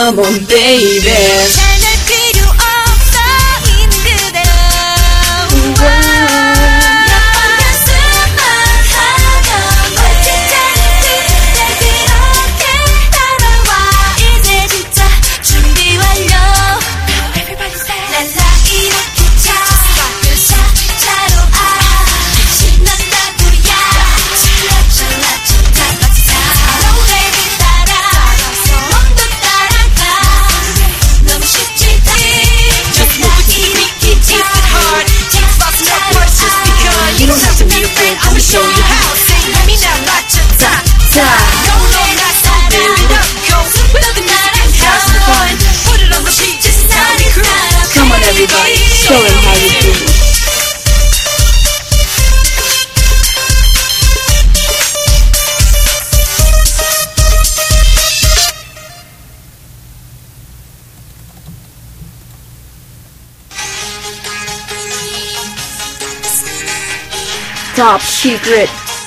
Come on, baby. Show you how. Say, let me now, not your time. Go long, not so baby. Go with the night and have some fun. Put it on the beat, this is how we crew. Come on, everybody, show them how you do. Top Secret.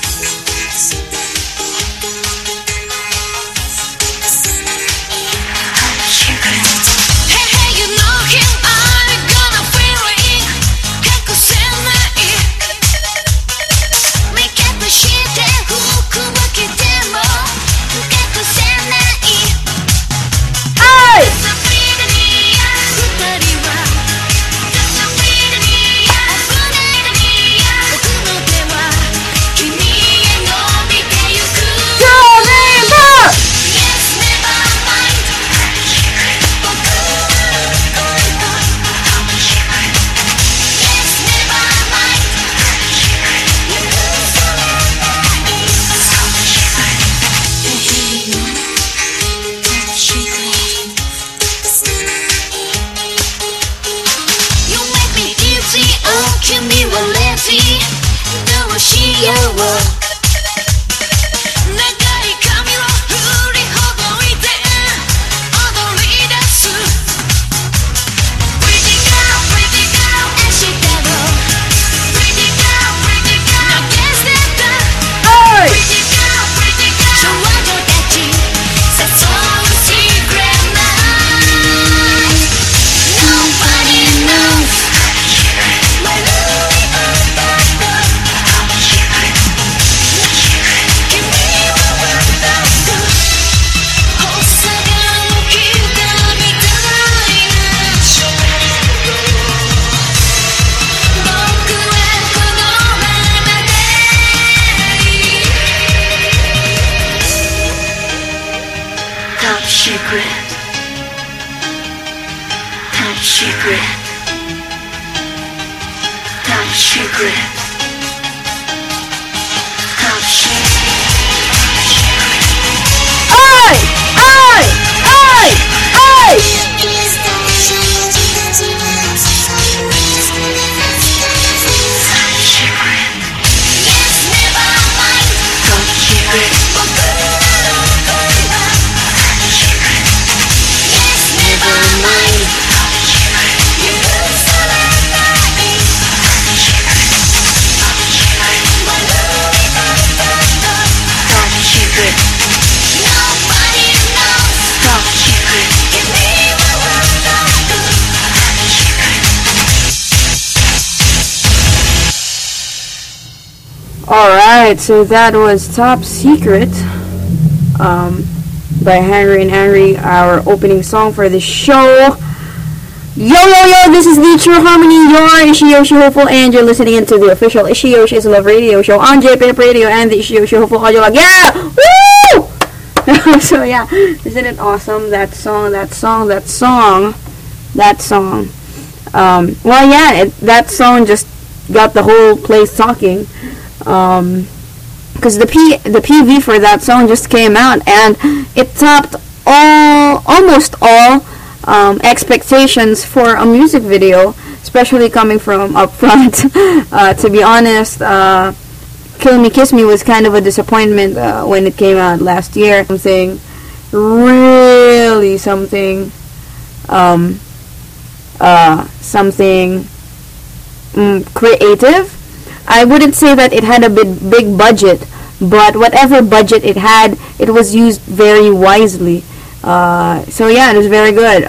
Alright, so that was Top Secret by Henry and Henry, our opening song for the show. Yo, yo, yo, this is the True Harmony, your Ishiyoshi Hopeful, and you're listening into the official Ishiyoshi is Love radio show on JPF Radio and the Ishiyoshi Hopeful audio log. Yeah! Woo! So yeah, isn't it awesome? That song. Well, yeah, that song just got the whole place talking. Because the PV for that song just came out and it topped almost all expectations for a music video, especially coming from up front. To be honest, Kill Me Kiss Me was kind of a disappointment when it came out last year. Something creative. I wouldn't say that it had a big budget, but whatever budget it had, it was used very wisely. So yeah, it was very good.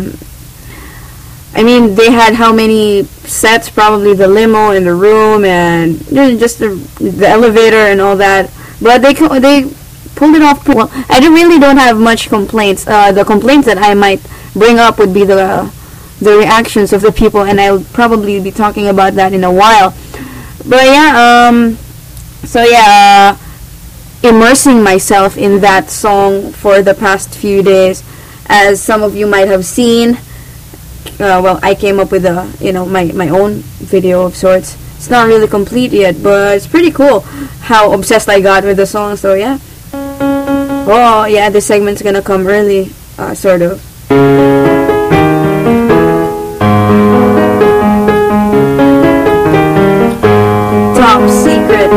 I mean, they had how many sets? Probably the limo in the room and just the elevator and all that. But they pulled it off pretty well. I really don't have much complaints. The complaints that I might bring up would be the reactions of the people, and I'll probably be talking about that in a while. But yeah, so yeah, immersing myself in that song for the past few days, as some of you might have seen. Well, I came up with my own video of sorts. It's not really complete yet, but it's pretty cool how obsessed I got with the song. So yeah. Oh yeah, this segment's gonna come early, sort of. Top secret.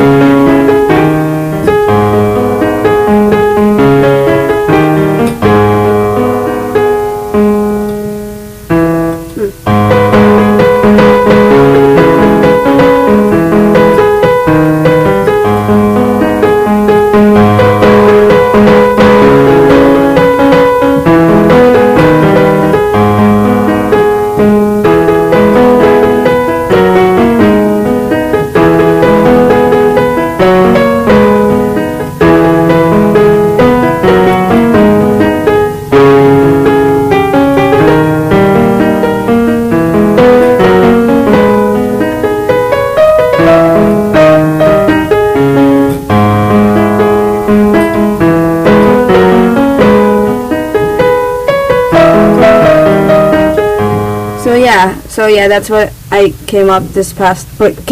So yeah, that's what I came up with this past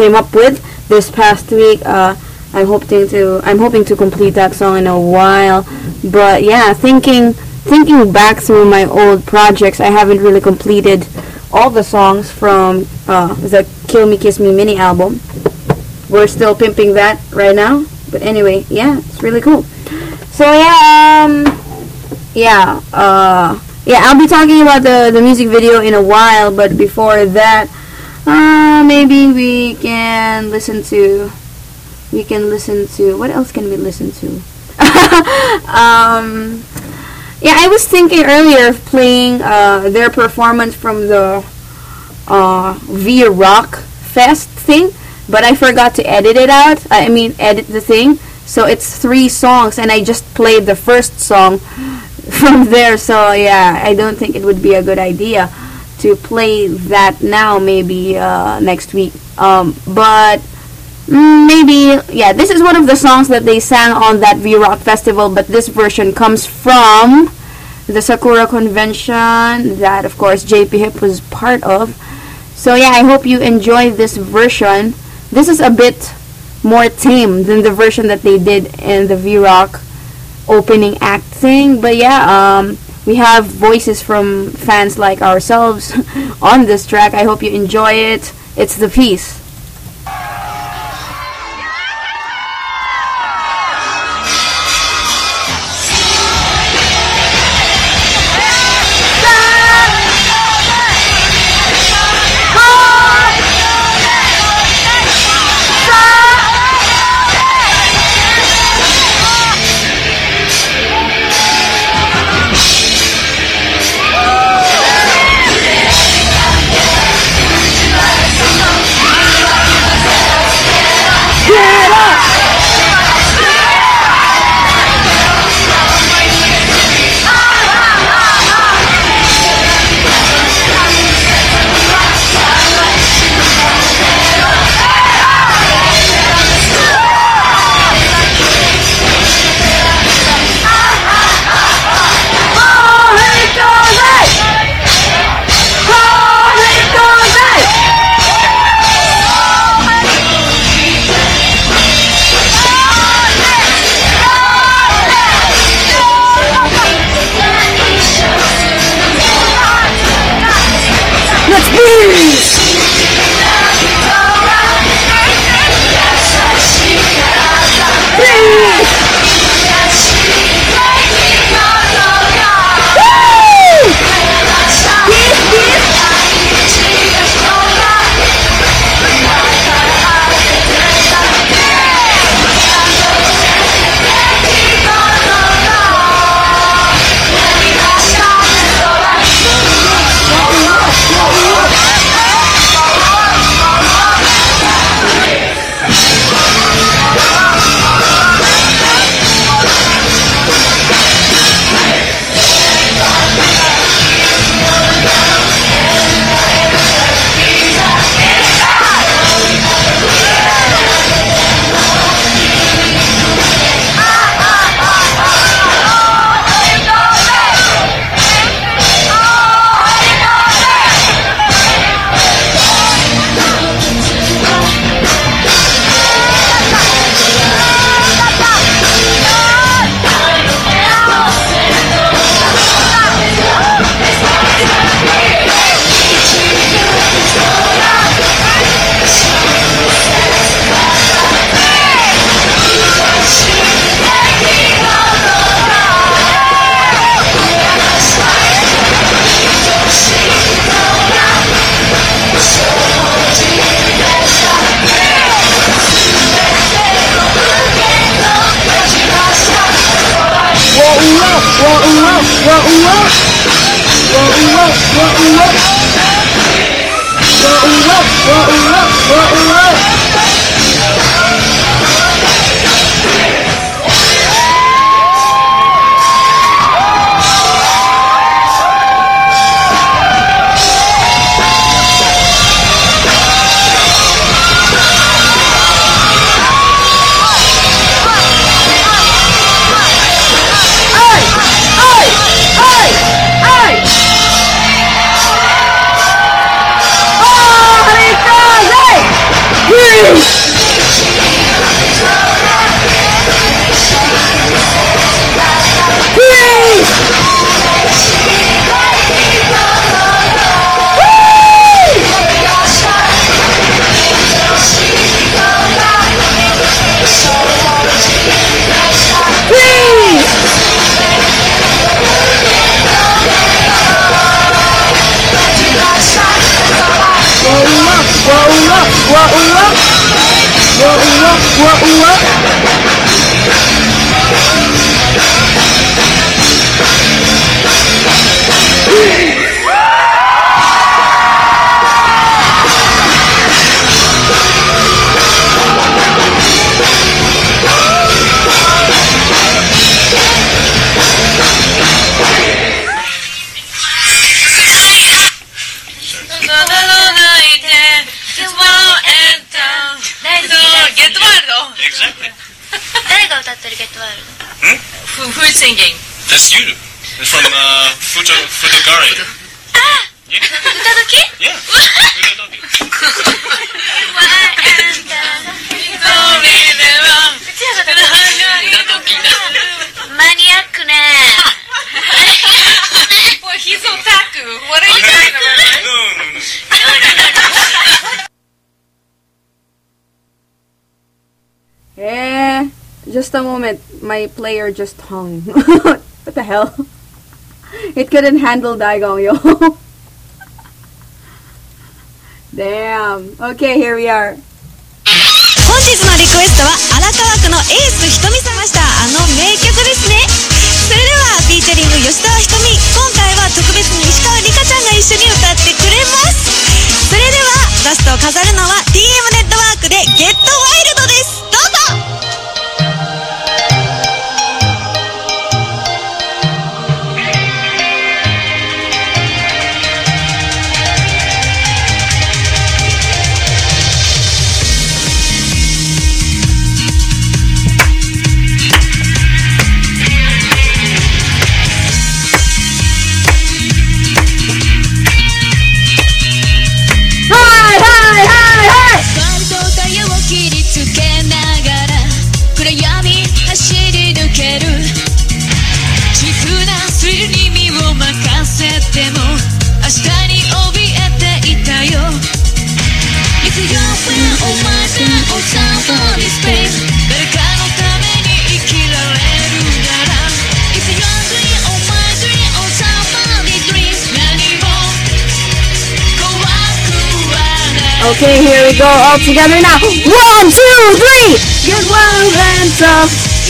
week. I'm hoping to complete that song in a while. But yeah, thinking back through my old projects, I haven't really completed all the songs from the Kill Me Kiss Me mini album. We're still pimping that right now. But anyway, yeah, it's really cool. So yeah, I'll be talking about the music video in a while, but before that, maybe we can listen to, what else can we listen to? Yeah, I was thinking earlier of playing their performance from the V-Rock Fest thing, but I forgot to edit it out. Edit the thing. So it's 3 songs, and I just played the first song from there. So yeah, I don't think it would be a good idea to play that now. Maybe next week. But maybe, yeah, this is one of the songs that they sang on that V-Rock festival, but this version comes from the Sakura Convention that, of course, JP Hip was part of. So yeah, I hope you enjoy this version. This is a bit more tame than the version that they did in the V-Rock opening act thing. But yeah, we have voices from fans like ourselves on this track. I hope you enjoy it. It's The Piece. Exactly. 誰が歌ってるゲットワイルド Who's singing? That's you. It's from Futugari. Yeah. 歌時 Yeah. Futugari. マニアックね Well, he's so tattoo. What are you talking about? Eh, just a moment. My player just hung. What the hell? It couldn't handle Daigong, yo. Damn. Okay, here we are. 本日のリクエストは荒川区のエースひとみ様したあの名曲ですね。それではフィーチャリング吉川ひとみ、今回は特別に石川里香ちゃんが一緒に歌ってくれます。それではラストを飾るのは TM ネットワークでゲットワイルドです。どうぞ。 Okay, here we go all together now. 1, 2, 3. Get wild and tough.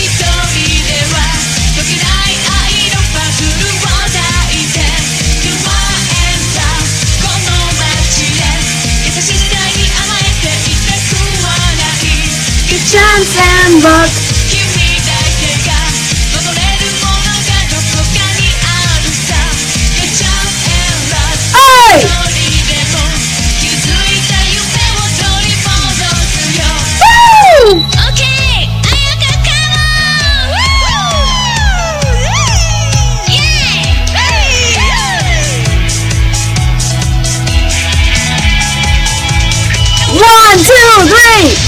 Chance and luck. Hey! One, two, three.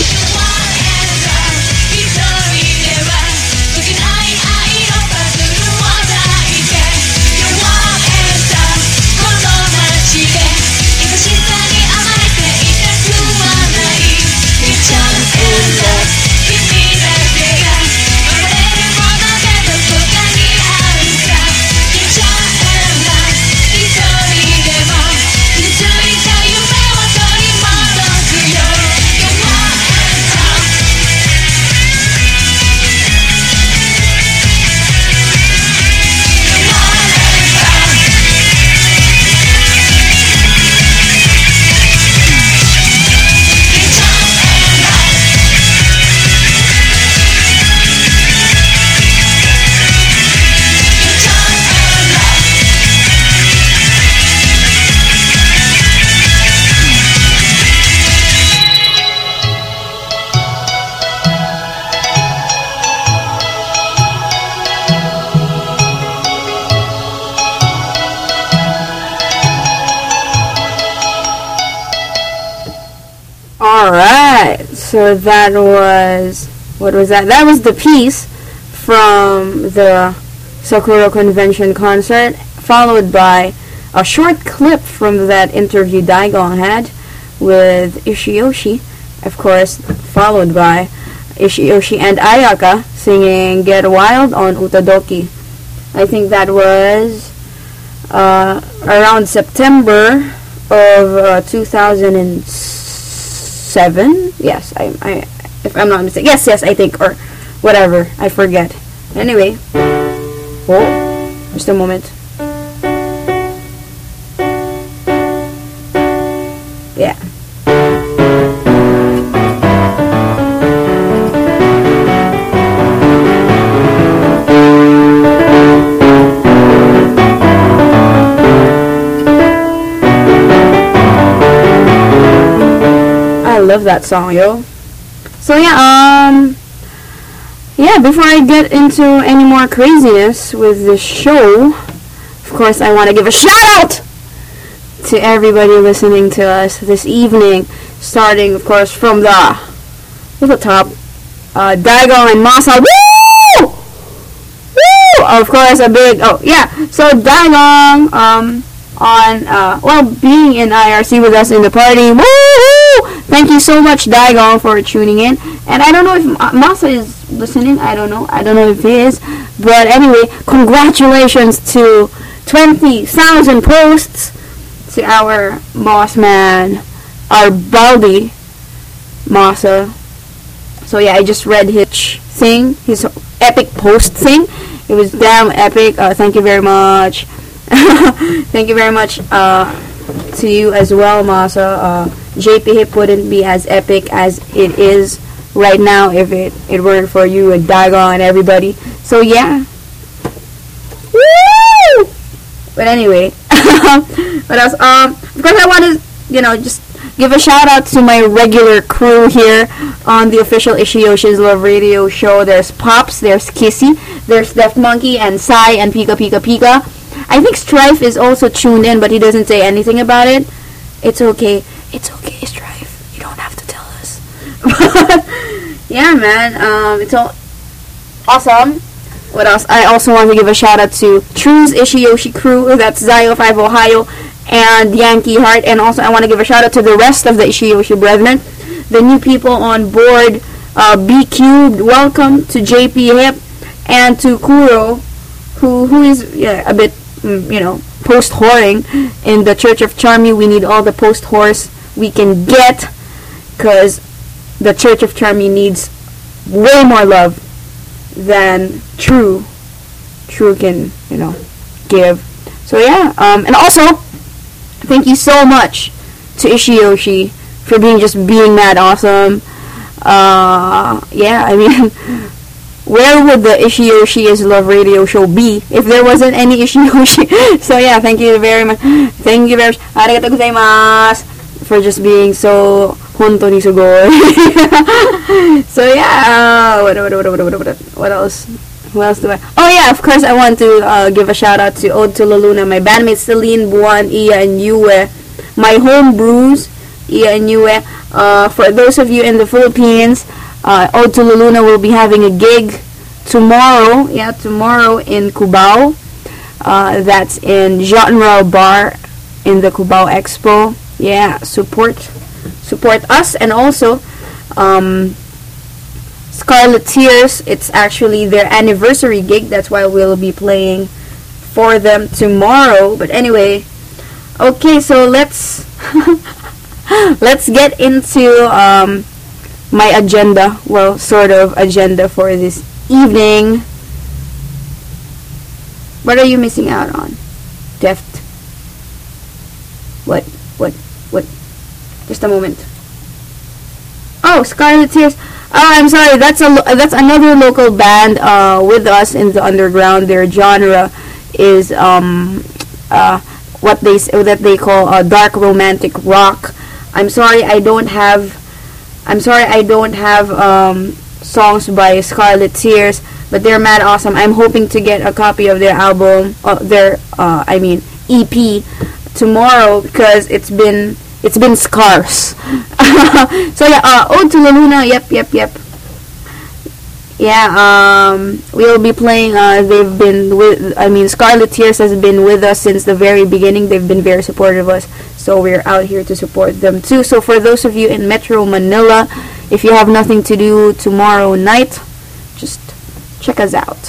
Alright, So that was, what was that? That was the piece from the Sakura Convention concert, followed by a short clip from that interview Daigon had with Ishiyoshi, of course, followed by Ishiyoshi and Ayaka singing Get Wild on Utadoki. I think that was around September of 2007. Yes, I if I'm not mistaken. Yes, I think, or whatever. I forget. Anyway. Oh, just a moment. Yeah. I love that song, yo. So yeah, before I get into any more craziness with this show, of course I want to give a shout out to everybody listening to us this evening, starting of course from the top, Daigon and Masa. Woo! Woo! Of course a big, so Daigon being in IRC with us in the party. Woo! Thank you so much, Daigon, for tuning in. And I don't know if Masa is listening. I don't know if he is. But anyway, congratulations to 20,000 posts to our boss man, our Baldi Masa. So yeah, I just read his thing, his epic post thing. It was damn epic. Thank you very much. Thank you very much to you as well, Masa. JP Hip wouldn't be as epic as it is right now if it weren't for you and Daigon and everybody. So yeah. Woo! But anyway, what else? Of course I want to, just give a shout out to my regular crew here on the official Ishiyoshi's Love Radio show. There's Pops, there's Kissy, there's Deft Monkey, and Sai, and Pika Pika Pika. I think Strife is also tuned in, but he doesn't say anything about it. It's okay. It's okay, Strife. You don't have to tell us. Yeah, man. It's all awesome. What else? I also want to give a shout out to True's Ishiyoshi crew. That's Zio 5 Ohio and Yankee Heart. And also I want to give a shout out to the rest of the Ishiyoshi brethren. The new people on board, B Cubed. Welcome to JP Hip and to Kuro, who is a bit post-whoring in the Church of Charmy. We need all the post-whores we can get, because the Church of Charmy needs way more love than True can, give. So yeah, and also, thank you so much to Ishiyoshi for being mad awesome. Yeah, I mean, where would the Ishiyoshi's Love Radio show be if there wasn't any Ishiyoshi? So yeah, thank you very much. Thank you very much. Arigatou gozaimasu for just being so hontoni sugoi. So yeah, what else? Who else do I? Oh yeah, of course I want to give a shout out to Ode to La Luna, my bandmates Celine, Buan, Iya, and Yue, my home brews, Iya and Yue. For those of you in the Philippines, Ode to La Luna will be having a gig tomorrow. Yeah, tomorrow in Cubao. That's in Genre Bar in the Cubao Expo. Yeah, support us. And also Scarlet Tears, it's actually their anniversary gig. That's why we'll be playing for them tomorrow. But anyway, okay, so let's get into my agenda. Well, sort of agenda for this evening. What are you missing out on? Deft. What? Just a moment. Oh, Scarlet Tears. I'm sorry. That's another local band with us in the underground. Their genre is what they call dark romantic rock. I'm sorry I don't have songs by Scarlet Tears, but they're mad awesome. I'm hoping to get a copy of their album, EP tomorrow, because it's been it's been scarce. So yeah, Ode to La Luna. Yep. Yeah, we'll be playing. They've been with. I mean, Scarlet Tears has been with us since the very beginning. They've been very supportive of us, so we're out here to support them too. So for those of you in Metro Manila, if you have nothing to do tomorrow night, just check us out.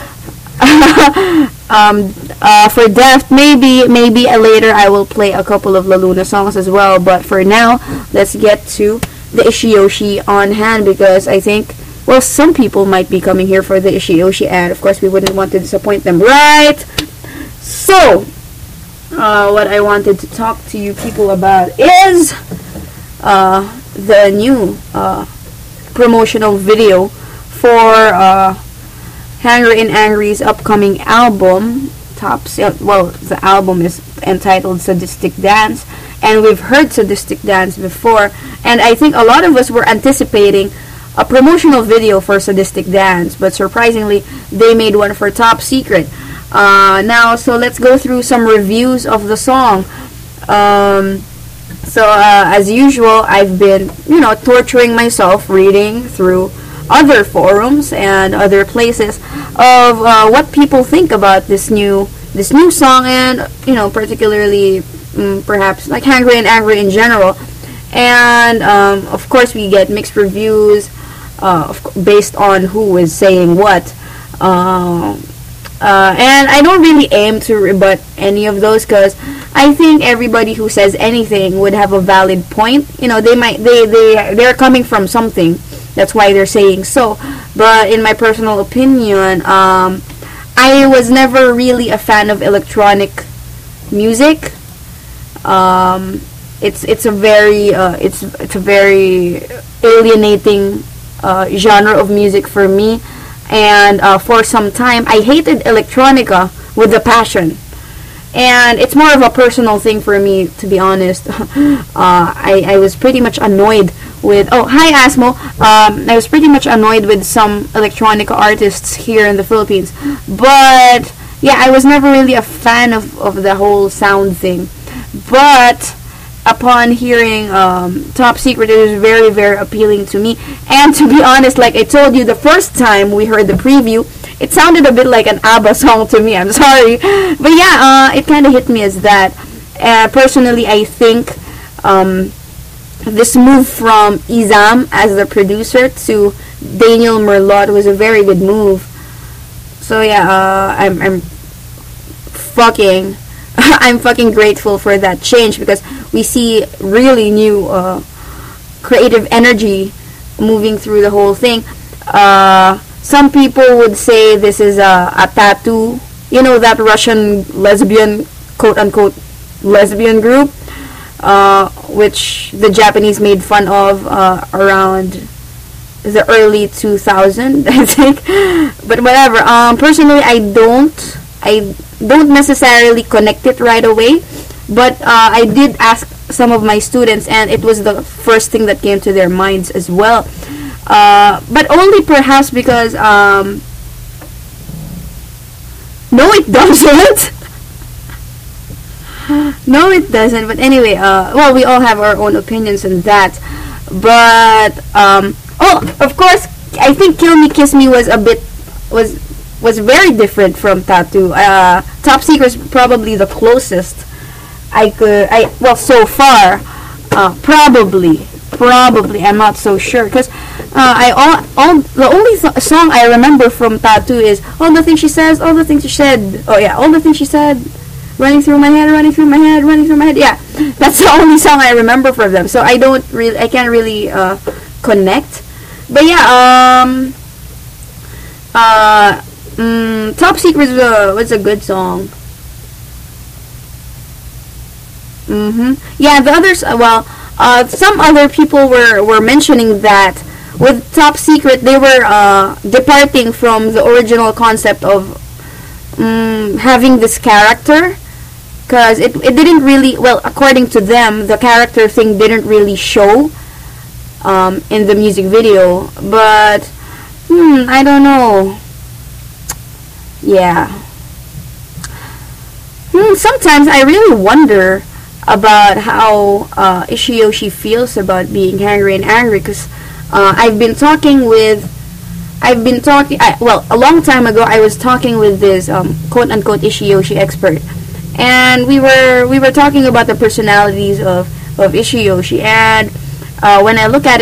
For Deft, maybe later I will play a couple of La Luna songs as well. But for now, let's get to the Ishioshi on hand, because I think, well, some people might be coming here for the Ishioshi, and of course we wouldn't want to disappoint them, right? So, what I wanted to talk to you people about is the new promotional video for Hangry and Angry's upcoming album. The album is entitled Sadistic Dance, and we've heard Sadistic Dance before, and I think a lot of us were anticipating a promotional video for Sadistic Dance, but surprisingly they made one for Top Secret. So let's go through some reviews of the song. As usual, I've been torturing myself reading through other forums and other places of what people think about this new song, and particularly perhaps like Hangry and Angry in general. And of course we get mixed reviews based on who is saying what, and I don't really aim to rebut any of those, because I think everybody who says anything would have a valid point. They're coming from something, that's why they're saying so. But in my personal opinion, I was never really a fan of electronic music. It's a very alienating genre of music for me, and for some time I hated electronica with a passion, and it's more of a personal thing for me, to be honest. I was pretty much annoyed with hi Asmo. I was pretty much annoyed with some electronica artists here in the Philippines, but yeah, I was never really a fan of the whole sound thing. But upon hearing Top Secret, it was very, very appealing to me. And to be honest, like I told you the first time we heard the preview, it sounded a bit like an ABBA song to me. I'm sorry, but yeah, it kind of hit me as that. Personally, I think this move from Izam as the producer to Daniel Merlot was a very good move. So yeah, I'm fucking grateful for that change, because we see really new creative energy moving through the whole thing. Some people would say this is a tattoo, that Russian lesbian, quote-unquote lesbian group, which the Japanese made fun of around the early 2000s, I think. But whatever. Personally, I don't necessarily connect it right away, but I did ask some of my students, and it was the first thing that came to their minds as well. But only perhaps because no, it doesn't. No, it doesn't. But anyway, well, we all have our own opinions on that. But of course, I think Kill Me Kiss Me was very different from Tattoo. Top Secret is probably the closest so far. Probably, I'm not so sure, because the only song I remember from Tattoo is All the Things She Says, All the Things She Said. Oh yeah, All the Things She Said, running through my head. Yeah, that's the only song I remember from them. So I can't really connect. But yeah, Top Secret was a good song. Yeah, the others, some other people were mentioning that with Top Secret they were departing from the original concept of having this character, because it didn't really, according to them, the character thing didn't really show in the music video. But I don't know. Yeah. Sometimes I really wonder about how Ishiyoshi feels about being hangry and angry, because I've been talking, well, a long time ago I was talking with this quote-unquote Ishiyoshi expert, and we were talking about the personalities of Ishiyoshi, and when I look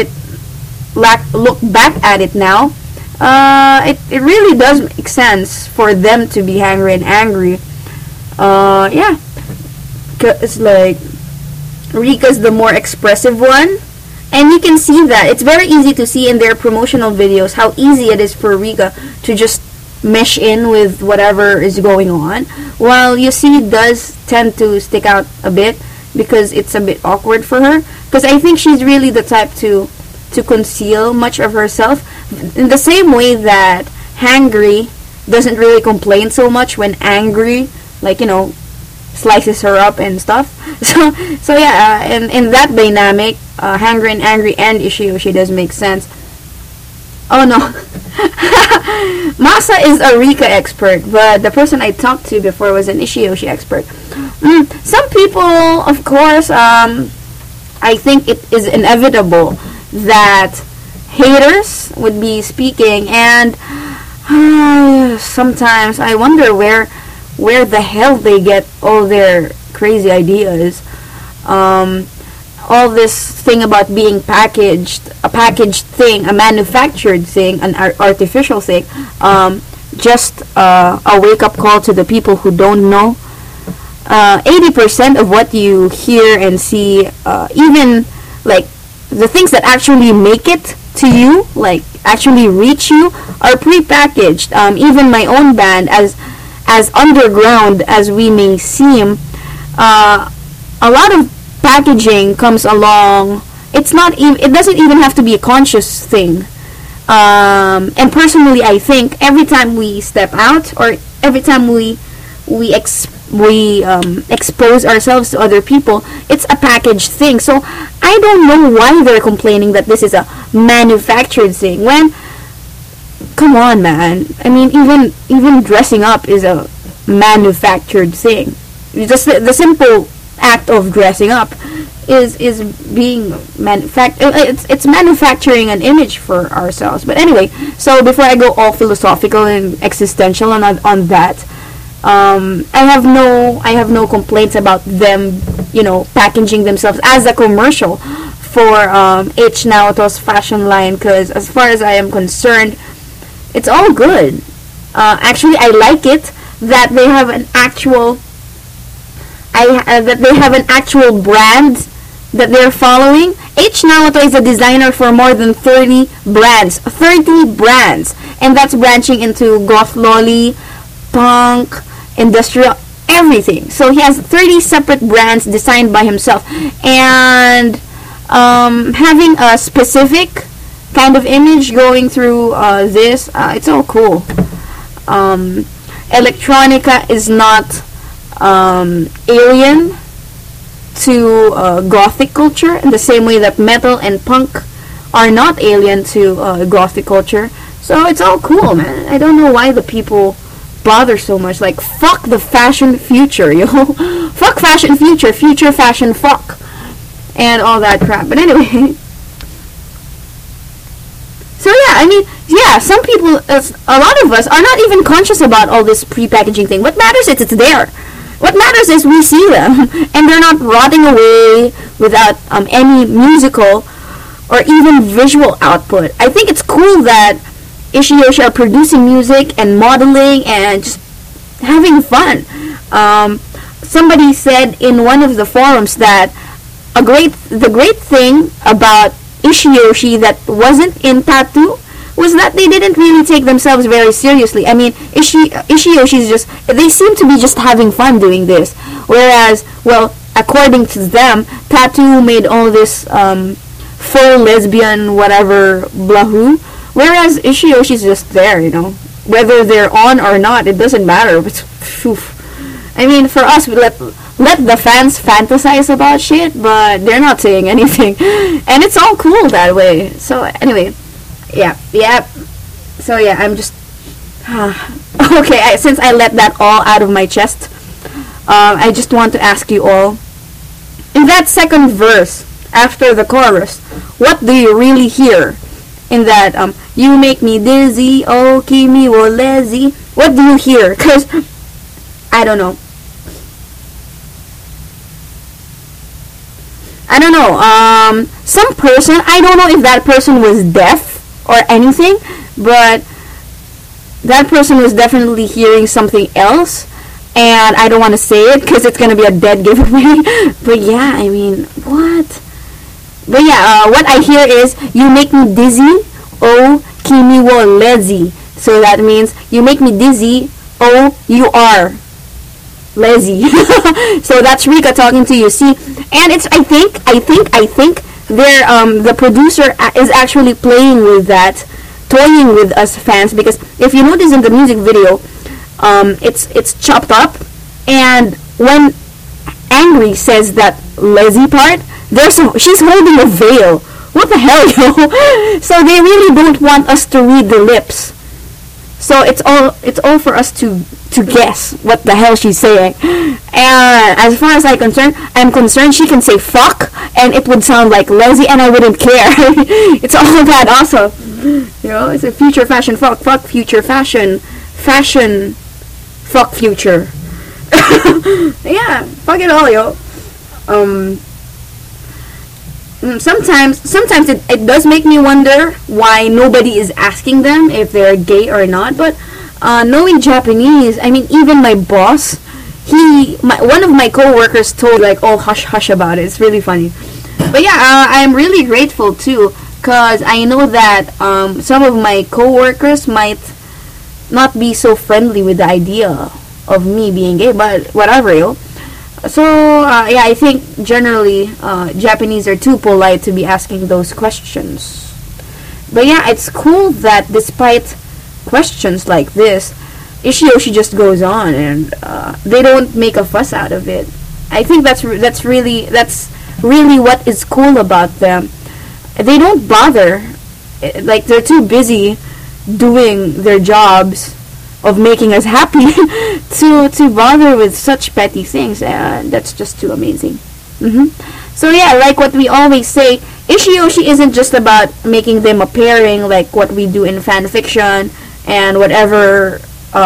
back at it now, it really does make sense for them to be hangry and angry. Yeah, because like Rika's the more expressive one, and you can see that. It's very easy to see in their promotional videos how easy it is for Rika to just mesh in with whatever is going on, while Yusi does tend to stick out a bit because it's a bit awkward for her, because I think she's really the type to conceal much of herself, in the same way that Hangry doesn't really complain so much when angry, like, slices her up and stuff. So yeah, in that dynamic, Hangry and Angry and Ishiyoshi does make sense. Oh no. Masa is a Rika expert, but the person I talked to before was an Ishiyoshi expert. Some people, of course, I think it is inevitable that haters would be speaking, and sometimes I wonder where the hell they get all their crazy ideas. All this thing about being a packaged thing, a manufactured thing, an artificial thing, just a wake-up call to the people who don't know. 80% of what you hear and see, even like the things that actually make it to you, like actually reach you, are pre-packaged. Even my own band, as underground as we may seem, a lot of packaging comes along. It doesn't even have to be a conscious thing. And personally, I think every time we step out, or every time we expose ourselves to other people, it's a packaged thing. So I don't know why they're complaining that this is a manufactured thing, when, come on, man, I mean, even dressing up is a manufactured thing. Just the simple act of dressing up is being it's manufacturing an image for ourselves. But anyway, so before I go all philosophical and existential on that, I have no complaints about them, packaging themselves as a commercial for H Naoto's fashion line, because as far as I am concerned, it's all good. Actually, I like it that they have an actual brand that they're following. H Naoto is a designer for more than 30 brands, and that's branching into goth lolly, punk, industrial, everything. So he has 30 separate brands designed by himself, and having a specific kind of image going through this, it's all cool. Electronica is not alien to gothic culture in the same way that metal and punk are not alien to gothic culture. So it's all cool, man. I don't know why the people bother so much. Like, fuck the fashion future, fuck fashion future fashion fuck, and all that crap. But anyway, so yeah, I mean, yeah, some people, a lot of us, are not even conscious about all this pre-packaging thing. What matters is it's there. What matters is we see them, and they're not rotting away without any musical or even visual output. I think it's cool that Ishiyoshi are producing music and modeling and just having fun. Somebody said in one of the forums that the great thing about Ishiyoshi that wasn't in Tattoo was that they didn't really take themselves very seriously. I mean, Ishiyoshi's they seem to be just having fun doing this. Whereas, well, according to them, Tattoo made all this full lesbian whatever blahu. Whereas Ishiyoshi's just there, Whether they're on or not, it doesn't matter. But, I mean, for us, we let the fans fantasize about shit, but they're not saying anything. And it's all cool that way. So, anyway. Yeah. So yeah, I'm just okay. Since I let that all out of my chest, I just want to ask you all: in that second verse after the chorus, what do you really hear? In that, you make me dizzy, oh, kimi wo lazy. What do you hear? Because, I don't know. Some person, I don't know if that person was deaf or anything, but that person was definitely hearing something else, and I don't want to say it because it's going to be a dead giveaway. But yeah, I mean, what? But yeah, what I hear is, you make me dizzy, oh, kimi wo lazy. So that means, you make me dizzy, oh, you are lazy. So that's Rika talking to you. See, and it's I think they're the producer is actually playing with that, toying with us fans, because if you notice in the music video, it's chopped up, and when Angry says that lazy part, she's holding a veil. What the hell, yo? So they really don't want us to read the lips. So it's all for us to guess what the hell she's saying. And as far as I'm concerned, she can say fuck, and it would sound like lazy, and I wouldn't care. It's all that awesome. You know, it's a future fashion fuck future fashion fuck future. Yeah, fuck it all, yo. Sometimes it does make me wonder why nobody is asking them if they're gay or not, but knowing Japanese, I mean, even my boss, one of my co-workers told, like, oh, hush hush about it. It's really funny. But yeah, I'm really grateful too, because I know that some of my co-workers might not be so friendly with the idea of me being gay, but whatever, yo. So, yeah, I think generally Japanese are too polite to be asking those questions. But yeah, it's cool that despite questions like this, Ishiyoshi just goes on, and they don't make a fuss out of it. I think that's really what is cool about them. They don't bother. Like, they're too busy doing their jobs of making us happy to bother with such petty things. That's just too amazing. So yeah, like what we always say, Ishiyoshi isn't just about making them a pairing like what we do in fan fiction and whatever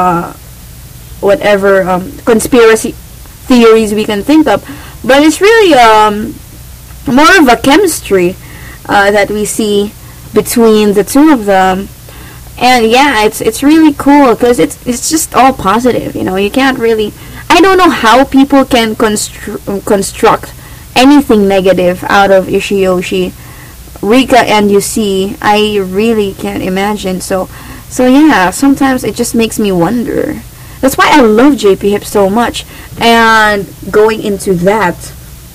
conspiracy theories we can think of, but it's really more of a chemistry that we see between the two of them. And yeah, it's really cool because it's just all positive, you know. You can't really, I don't know how people can construct anything negative out of Ishiyoshi, Rika, and Yusi. I really can't imagine. So yeah, sometimes it just makes me wonder. That's why I love JP Hip so much. And going into that,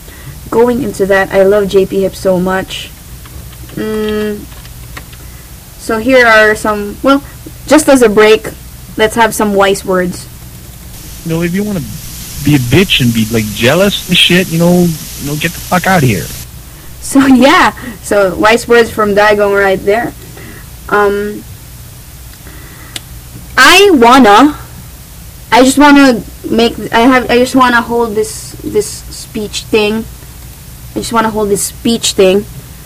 I love JP Hip so much. So here are some, well, just as a break, let's have some wise words. You know, if you want to be a bitch and be, like, jealous and shit, you know, get the fuck out of here. So yeah, so wise words from Daigong right there. I just wanna hold this speech thing. I just wanna hold this speech thing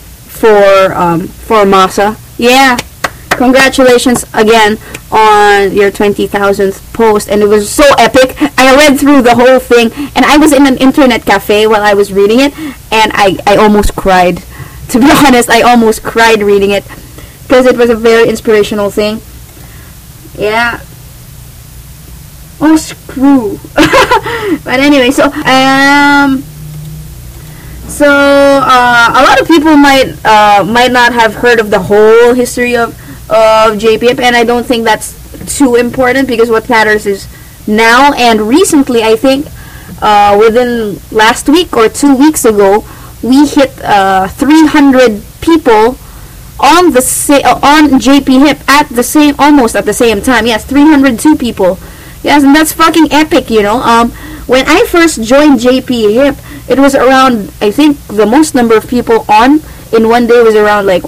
for Masa. Yeah. Congratulations again on your 20,000th post, and it was so epic. I read through the whole thing, and I was in an internet cafe while I was reading it, and I almost cried. To be honest, I almost cried reading it because it was a very inspirational thing. Yeah. Oh, screw. But anyway, so a lot of people might not have heard of the whole history of JPF, and I don't think that's too important because what matters is now and recently. I think within last week or 2 weeks ago, we hit 300 people on JP Hip almost at the same time. Yes, 302 people. Yes, and that's fucking epic, you know. When I first joined JP Hip, it was around, I think the most number of people on in one day was around like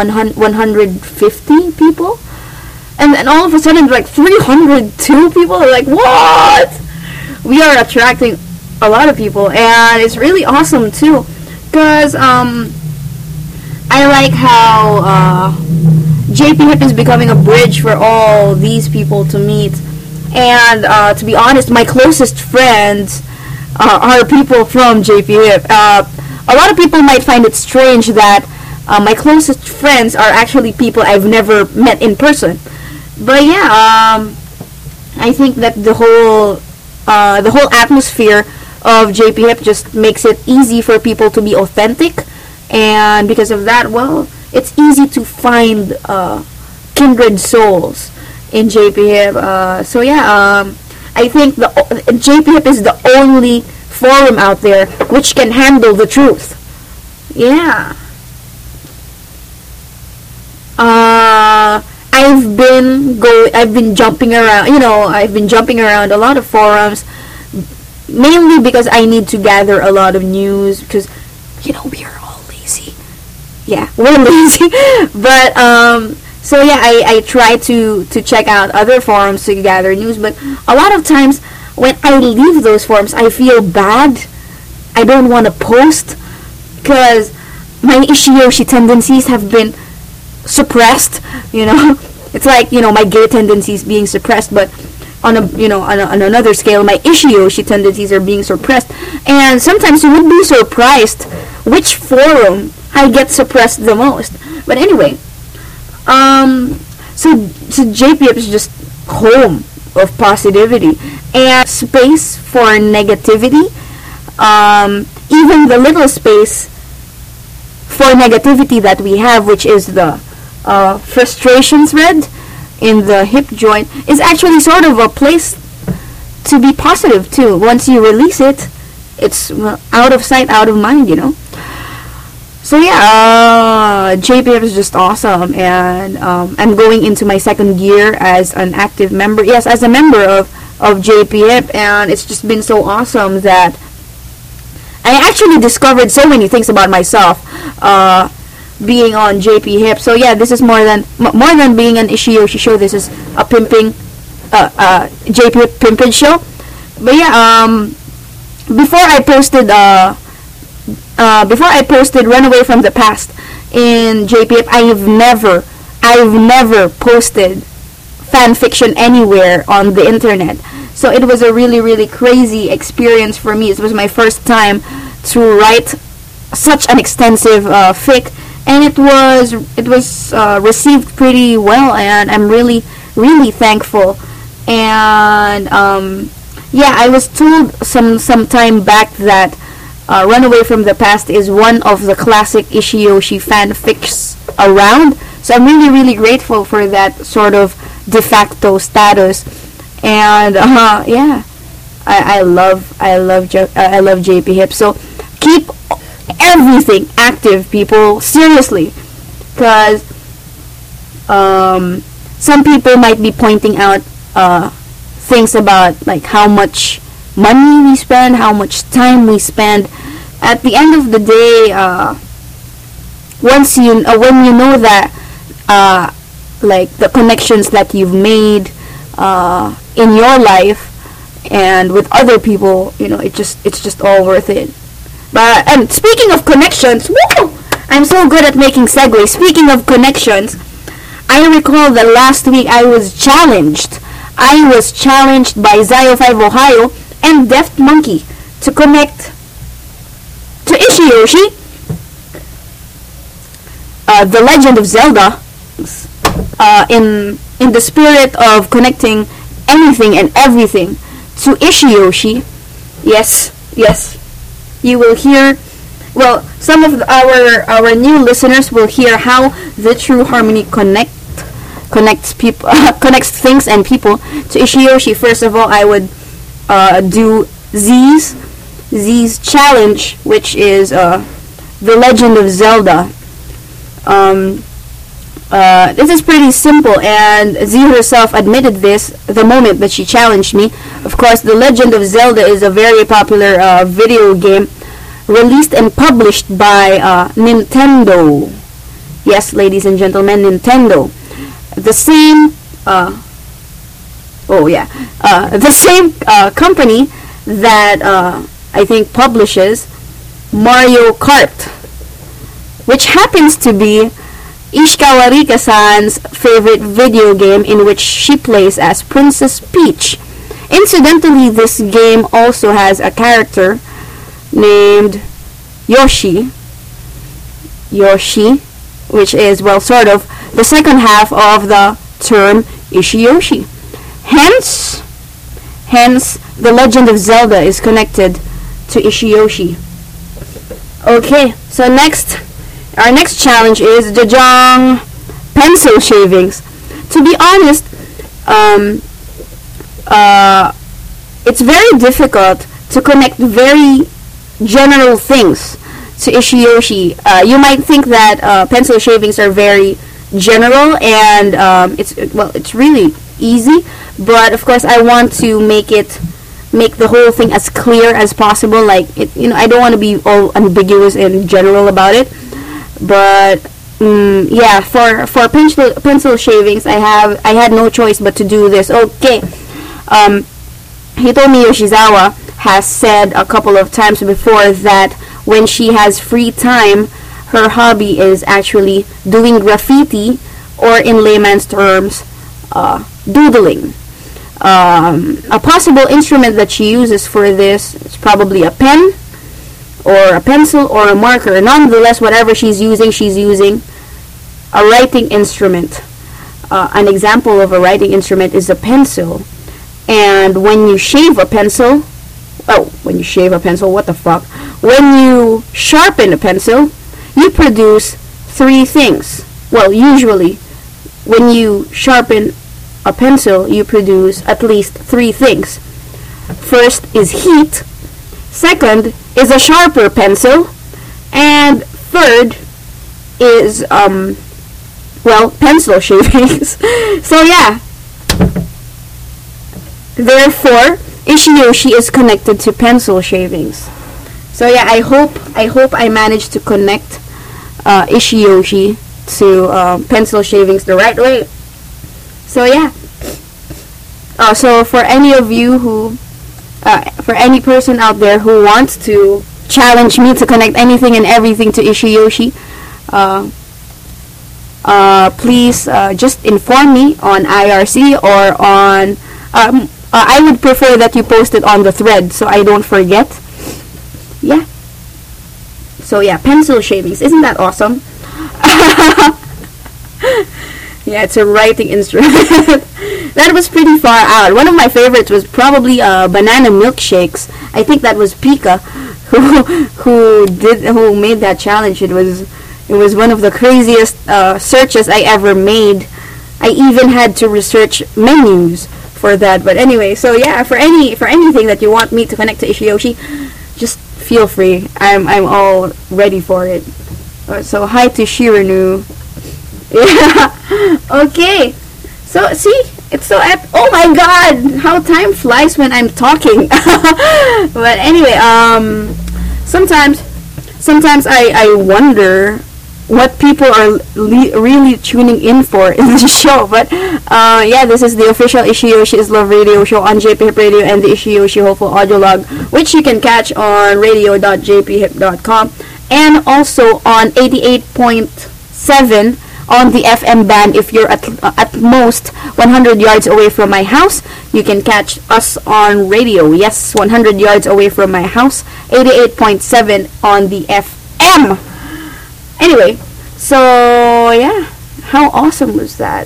150 people, and then all of a sudden like 302 people are like, what? We are attracting a lot of people, and it's really awesome too, because I like how JP Hip is becoming a bridge for all these people to meet. And to be honest, my closest friends are people from JP Hip. A lot of people might find it strange that my closest friends are actually people I've never met in person. But yeah, I think that the whole atmosphere of JP Hip just makes it easy for people to be authentic, and because of that, well, it's easy to find kindred souls in JP Hip. So yeah, I think the JP Hip is the only forum out there which can handle the truth. Yeah. I've been jumping around. I've been jumping around a lot of forums, mainly because I need to gather a lot of news. Because we are all lazy. Yeah, we're lazy. But so yeah, I try to check out other forums to gather news. But a lot of times when I leave those forums, I feel bad. I don't want to post because my Ishiyoshi tendencies have been suppressed. It's like my gay tendencies being suppressed, but on another scale, my Ishiyoshi tendencies are being suppressed. And sometimes you would be surprised which forum I get suppressed the most. But anyway, so JPF is just home of positivity and space for negativity. Even the little space for negativity that we have, which is the frustration thread in the hip joint, is actually sort of a place to be positive too. Once you release it, it's out of sight, out of mind, So yeah, JPF is just awesome, and I'm going into my second year as an active member. Yes, as a member of JPF, and it's just been so awesome that I actually discovered so many things about myself being on JP Hip. So yeah, this is more than being an Ishiyoshi show. This is a pimping JP Hip pimping show. But yeah, before I posted Runaway from the Past in JP Hip, I've never posted fan fiction anywhere on the internet. So it was a really, really crazy experience for me. It was my first time to write such an extensive fic, and it was received pretty well, and I'm really, really thankful. And yeah, I was told some time back that Runaway from the Past is one of the classic Ishiyoshi fanfics around. So I'm really, really grateful for that sort of de facto status. And yeah, I love JP Hip. So keep everything active, people. Seriously, because some people might be pointing out things about like how much money we spend, how much time we spend. At the end of the day, when you know that like the connections that you've made in your life and with other people, it's just all worth it. But and speaking of connections, woo! I'm so good at making segues. Speaking of connections, I recall that last week I was challenged. I was challenged by Zio 5 Ohio and Deft Monkey to connect to Ishiyoshi, The Legend of Zelda, in the spirit of connecting anything and everything to Ishiyoshi. Yes, you will hear. Well, some of our new listeners will hear how the True Harmony connects people, connects things and people to Ishiyoshi. First of all, I would do Z's challenge, which is The Legend of Zelda. This is pretty simple, and Z herself admitted this the moment that she challenged me. Of course, The Legend of Zelda is a very popular video game released and published by Nintendo. Yes, ladies and gentlemen, Nintendo. The same the same company that I think, publishes Mario Kart, which happens to be Ishikawa Rika-san's favorite video game, in which she plays as Princess Peach. Incidentally, this game also has a character named Yoshi, which is, well, sort of the second half of the term Ishiyoshi. Hence, the Legend of Zelda is connected to Ishiyoshi. Okay, so our next challenge is Jajang pencil shavings. To be honest, it's very difficult to connect very general things to Ishiyoshi. You might think that pencil shavings are very general, and it's really easy, but of course I want to make the whole thing as clear as possible. Like, I don't want to be all ambiguous and general about it. But yeah, for pencil shavings, I had no choice but to do this. Okay, Hitomi Yoshizawa has said a couple of times before that when she has free time, her hobby is actually doing graffiti, or in layman's terms, doodling. A possible instrument that she uses for this is probably a pen, or a pencil, or a marker. Nonetheless, whatever she's using a writing instrument. An example of a writing instrument is a pencil. And when you shave a pencil, what the fuck? When you sharpen a pencil, you produce three things. Well, usually, when you sharpen a pencil, you produce at least three things. First is heat. Second is a sharper pencil. And third is, pencil shavings. So yeah. Therefore, Ishiyoshi is connected to pencil shavings. So yeah, I hope I managed to connect Ishiyoshi to pencil shavings the right way. So yeah. So for any of you for any person out there who wants to challenge me to connect anything and everything to Ishiyoshi, please just inform me on IRC or on. I would prefer that you post it on the thread so I don't forget. Yeah. So yeah, pencil shavings. Isn't that awesome? Yeah, it's a writing instrument. That was pretty far out. One of my favorites was probably banana milkshakes. I think that was Pika who made that challenge. It was one of the craziest searches I ever made. I even had to research menus for that. But anyway, so yeah, for anything that you want me to connect to Ishiyoshi, just feel free. I'm all ready for it. So hi to Shiranu. Yeah. Okay. So see, it's so oh my god, how time flies when I'm talking. But anyway, sometimes I wonder what people are really tuning in for in the show. But yeah, this is the official Ishiyoshi is Love radio show on JP Hip Radio and the Ishiyoshi Hopeful audio log, which you can catch on radio.jphip.com and also on 88.7 on the FM band. If you're at most 100 yards away from my house, you can catch us on radio. Yes, 100 yards away from my house, 88.7 on the FM. Anyway, so yeah, how awesome was that?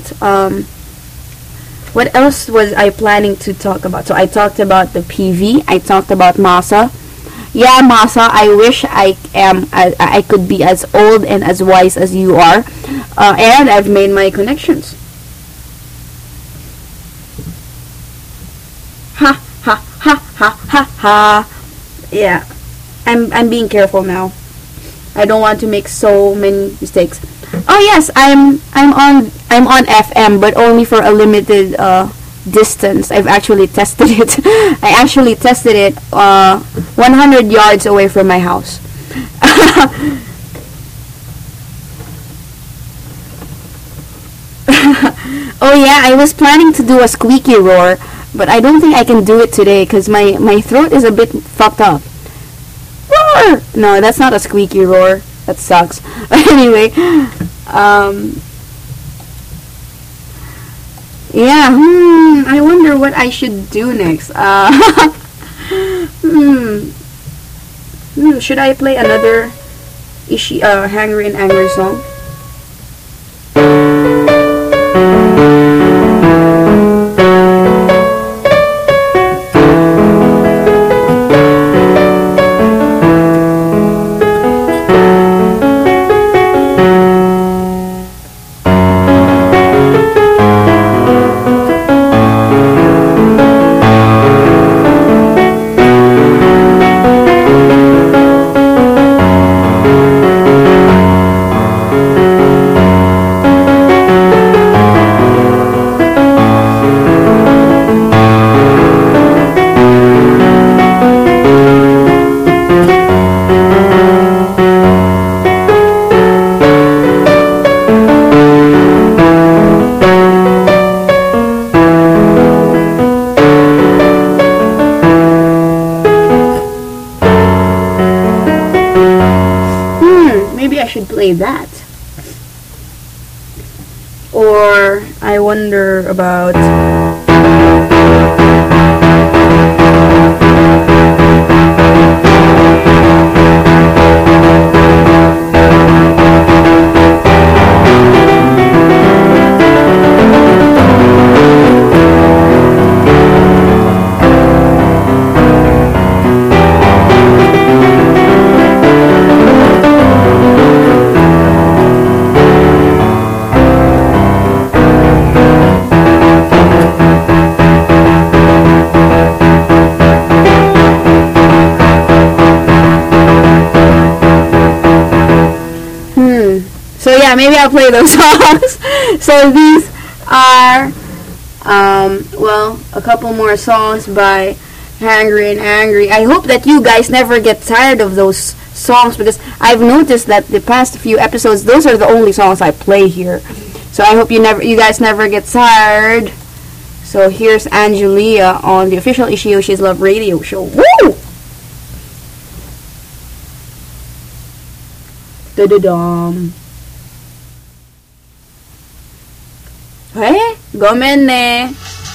What else was I planning to talk about? So I talked about the PV. I talked about Masa. Yeah, Masa, I wish I could be as old and as wise as you are. And I've made my connections. Ha ha ha ha ha ha. Yeah, I'm being careful now. I don't want to make so many mistakes. Oh yes, I'm on FM, but only for a limited distance. I've actually tested it. I actually tested it 100 yards away from my house. Oh yeah, I was planning to do a squeaky roar, but I don't think I can do it today because my throat is a bit fucked up. roar. No, that's not a squeaky roar. That sucks. Anyway, yeah. I wonder what I should do next. Should I play another Hangry and Angry song? Maybe I should play that. Or I wonder about so yeah, maybe I'll play those songs. So these are, well, a couple more songs by Hangry and Angry. I hope that you guys never get tired of those songs, because I've noticed that the past few episodes, those are the only songs I play here. So I hope you guys never get tired. So here's Angelia on the official Ishiyoshi's Love Radio Show. Woo! Da-da-dum. Hey, gomen ne.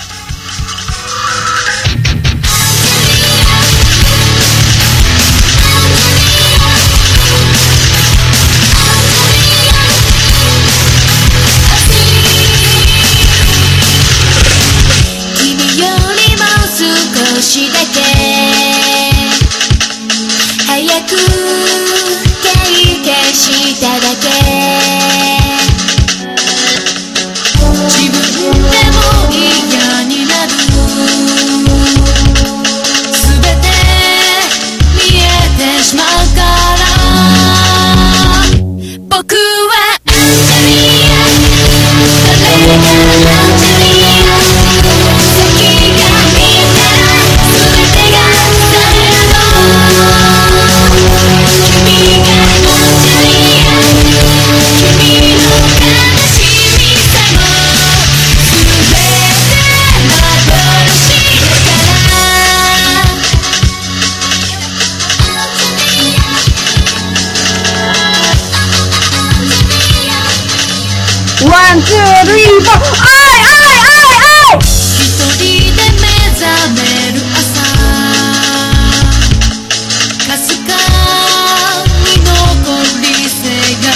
1, 2, 3, 4 あい一人で目覚める朝かすかに残りせが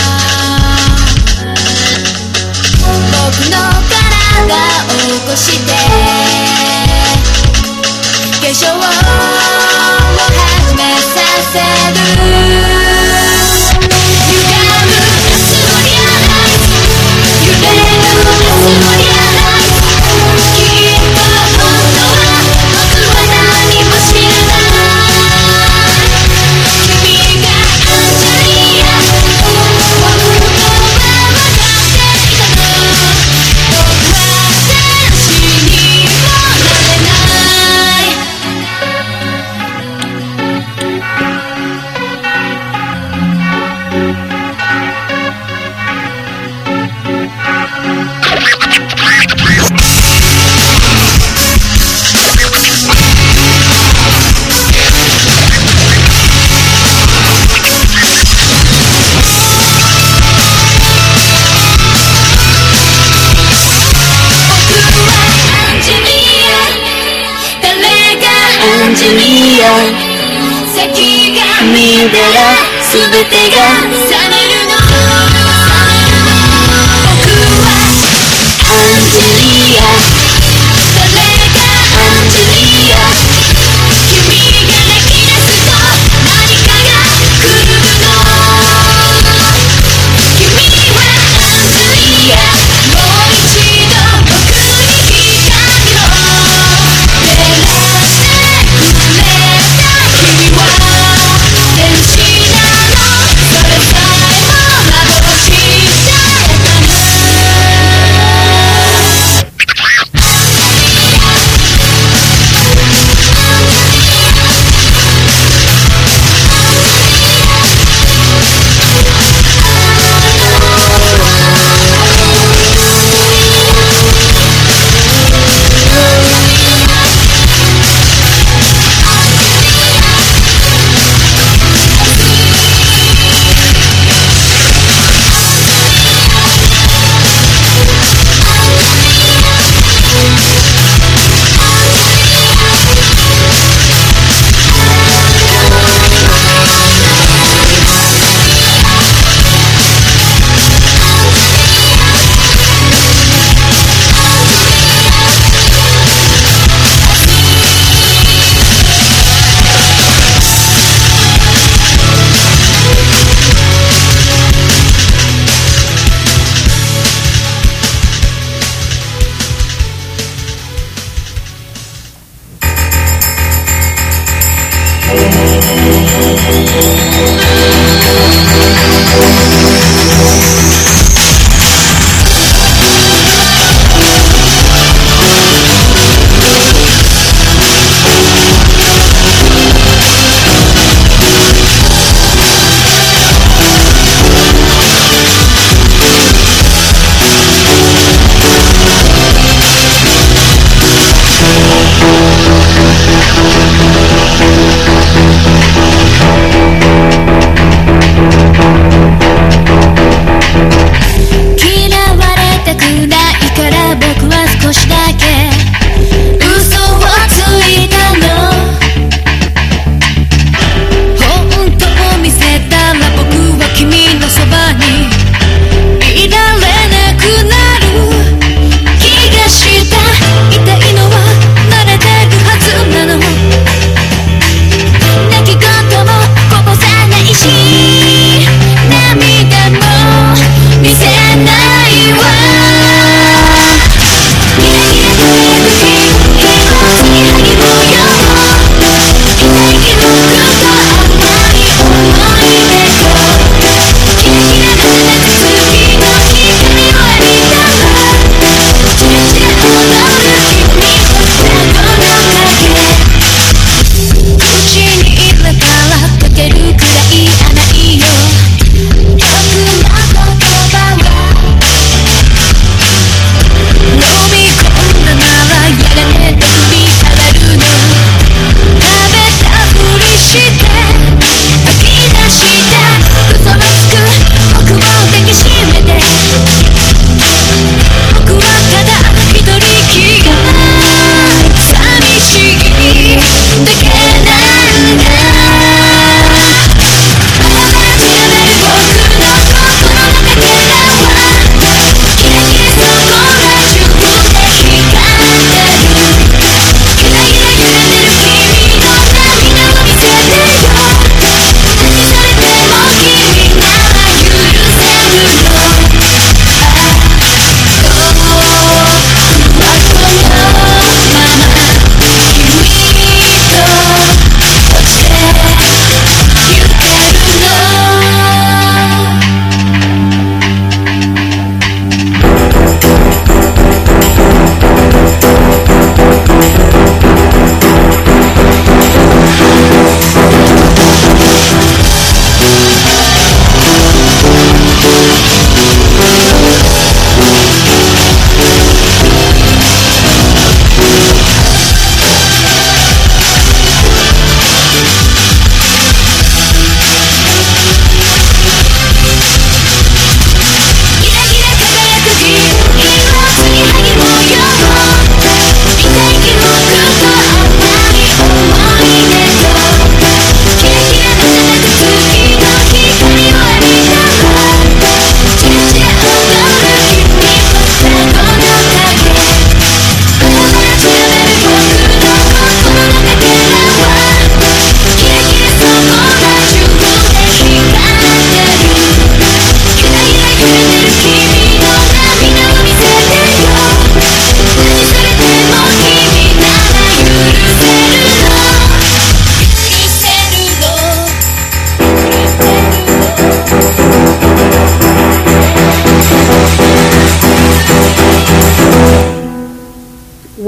僕の体を起こして化粧を始めさせるゆがむ明日のリアライズ揺れる明日のリアライズ全てが覚めるの僕はアンジェリア誰がアンジェリア君が泣き出すと何かが来るの君はアンジェリアもう一度僕に光を照らしてくれた君は天使なのそれぞ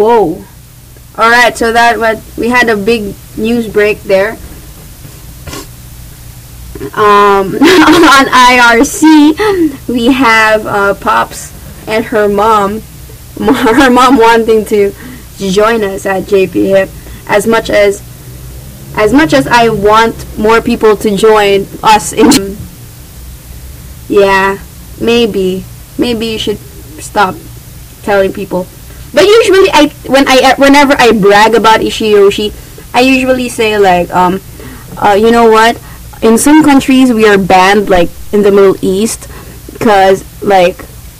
Whoa. Alright, so we had a big news break there. On IRC, we have Pops and her mom. Her mom wanting to join us at JP Hip. As much as I want more people to join us in. Yeah, maybe you should stop telling people. But usually, whenever I brag about Ishiyoshi, I usually say like, you know what? In some countries, we are banned, like in the Middle East, because like,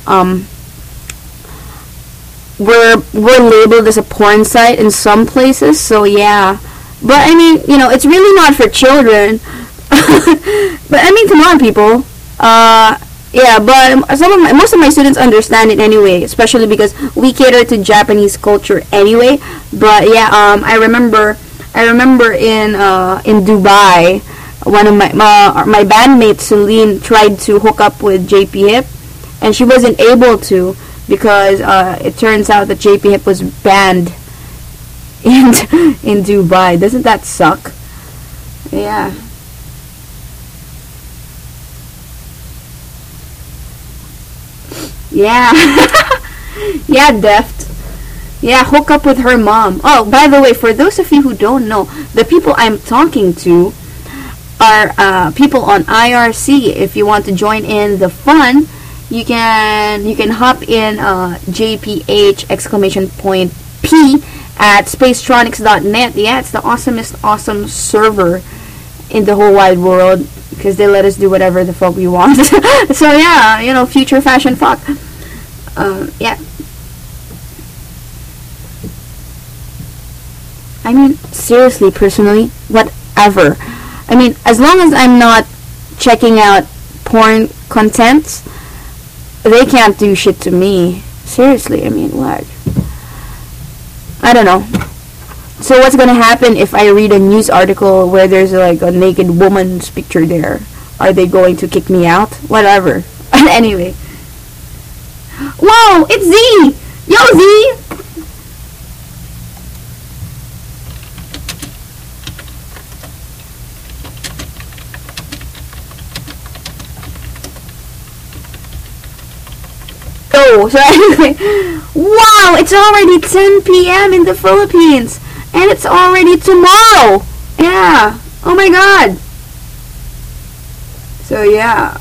we're labeled as a porn site in some places. So yeah, but I mean, you know, it's really not for children. But I mean, come on, people. Yeah, but most of my students understand it anyway, especially because we cater to Japanese culture anyway. But yeah, I remember in Dubai, one of my bandmate Celine tried to hook up with JP Hip, and she wasn't able to because it turns out that JP Hip was banned in Dubai. Doesn't that suck? Yeah. Yeah. Yeah, Deft. Yeah, hook up with her mom. Oh, by the way, for those of you who don't know, the people I'm talking to are people on IRC. If you want to join in the fun, you can hop in JPH !P at spacetronics.net. Yeah, it's the awesomest awesome server in the whole wide world, because they let us do whatever the fuck we want. So yeah, you know, future fashion fuck. Yeah. I mean, seriously, personally, whatever. I mean, as long as I'm not checking out porn content, they can't do shit to me. Seriously, I mean, what? I don't know. So what's gonna happen if I read a news article where there's like a naked woman's picture there? Are they going to kick me out? Whatever. Anyway. Whoa! It's Z! Yo, Z! Oh, so anyway. Wow! It's already 10 p.m. in the Philippines! And it's already tomorrow! Yeah! Oh my god! So yeah.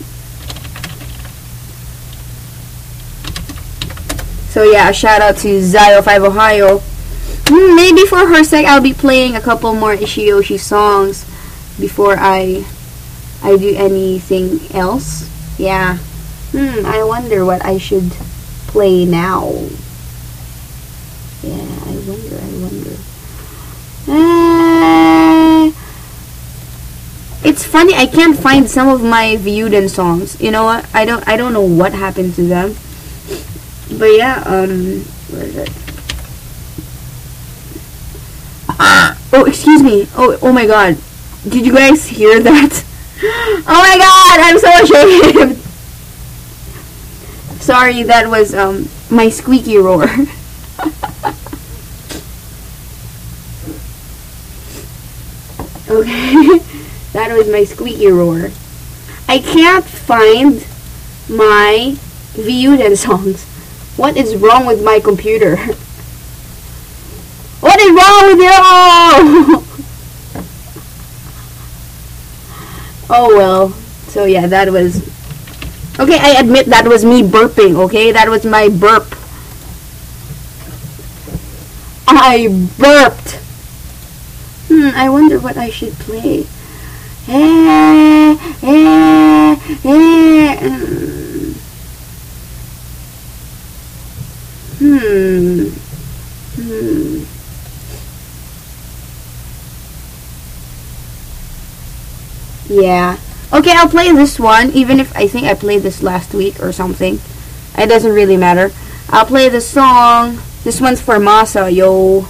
So yeah, shout out to Zio5 Ohio. Maybe for her sake, I'll be playing a couple more Ishiyoshi songs before I do anything else. Yeah. I wonder what I should play now. Yeah, I wonder. It's funny, I can't find some of my Vyuden songs. You know what? I don't know what happened to them. But yeah, where is it? Oh, excuse me. Oh my god. Did you guys hear that? Oh my god, I'm so ashamed. Sorry, that was my squeaky roar. Okay, that was my squeaky roar. I can't find my Vyuden songs. What is wrong with my computer? What is wrong with you? Oh well. So yeah, that was... Okay, I admit that was me burping, okay? That was my burp. I burped. I wonder what I should play. Yeah. Okay, I'll play this one, even if I think I played this last week or something. It doesn't really matter. I'll play the song. This one's for Masa, yo.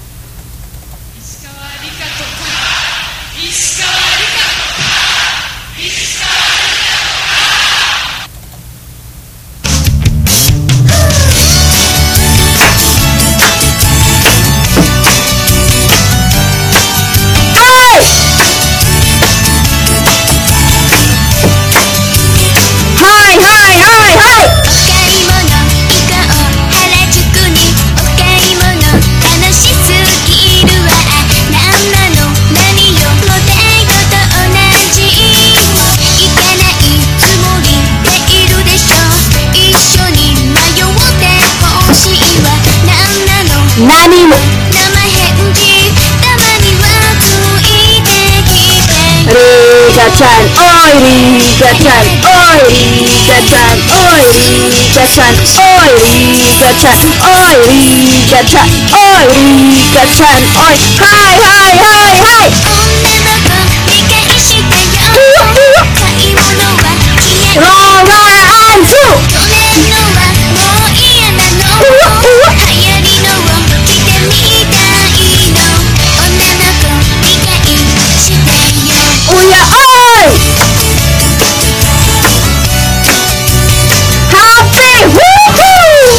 Rika-chan, oi, Rika-chan, oi, Rika-chan, oi, Rika-chan, oi, Rika-chan, oi, Rika-chan, oi, hi, hi, hi, hi. 女の子理解したよ買い物は嫌い Roll and two. 去年のはもう嫌なの流行りのを着てみたいの女の子理解してよ Oh yeah, oi. Happy, woohoo.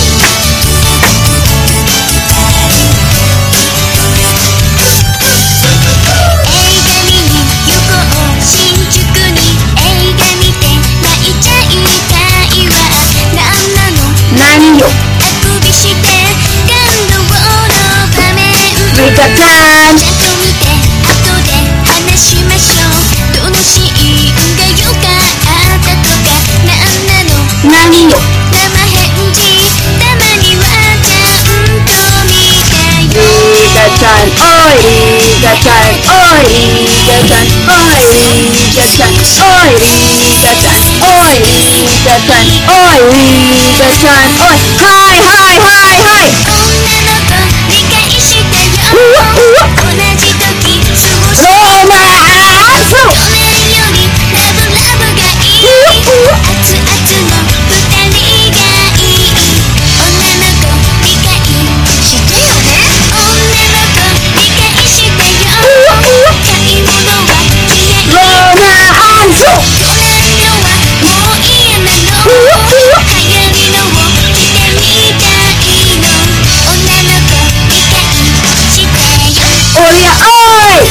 映画見に行こう新宿に映画見て泣いちゃいたいわなんなの何よ、 あくびして感動の場面 Rika-chan. ちゃんと見て後で話しましょうどのシーンが良かったとかなんなの何よ、 生返事たまにはちゃんと見てよ Rika-chan, oi, Rika-chan, oi, Rika-chan, oi, Rika-chan, oi, Rika-chan, oi, Rika-chan, oi, Rika-chan, oi, hi, hi, hi, hi. 女の子理解したよ同じ時過ごし Roll and two. 去年よりラブラブがいい熱々の二人がいい女の子理解してよね女の子理解してよ買い物は嫌い Roll and two. 去年のはもう嫌なの流行りのを着てみたいの女の子理解してよ Oh yeah, oi.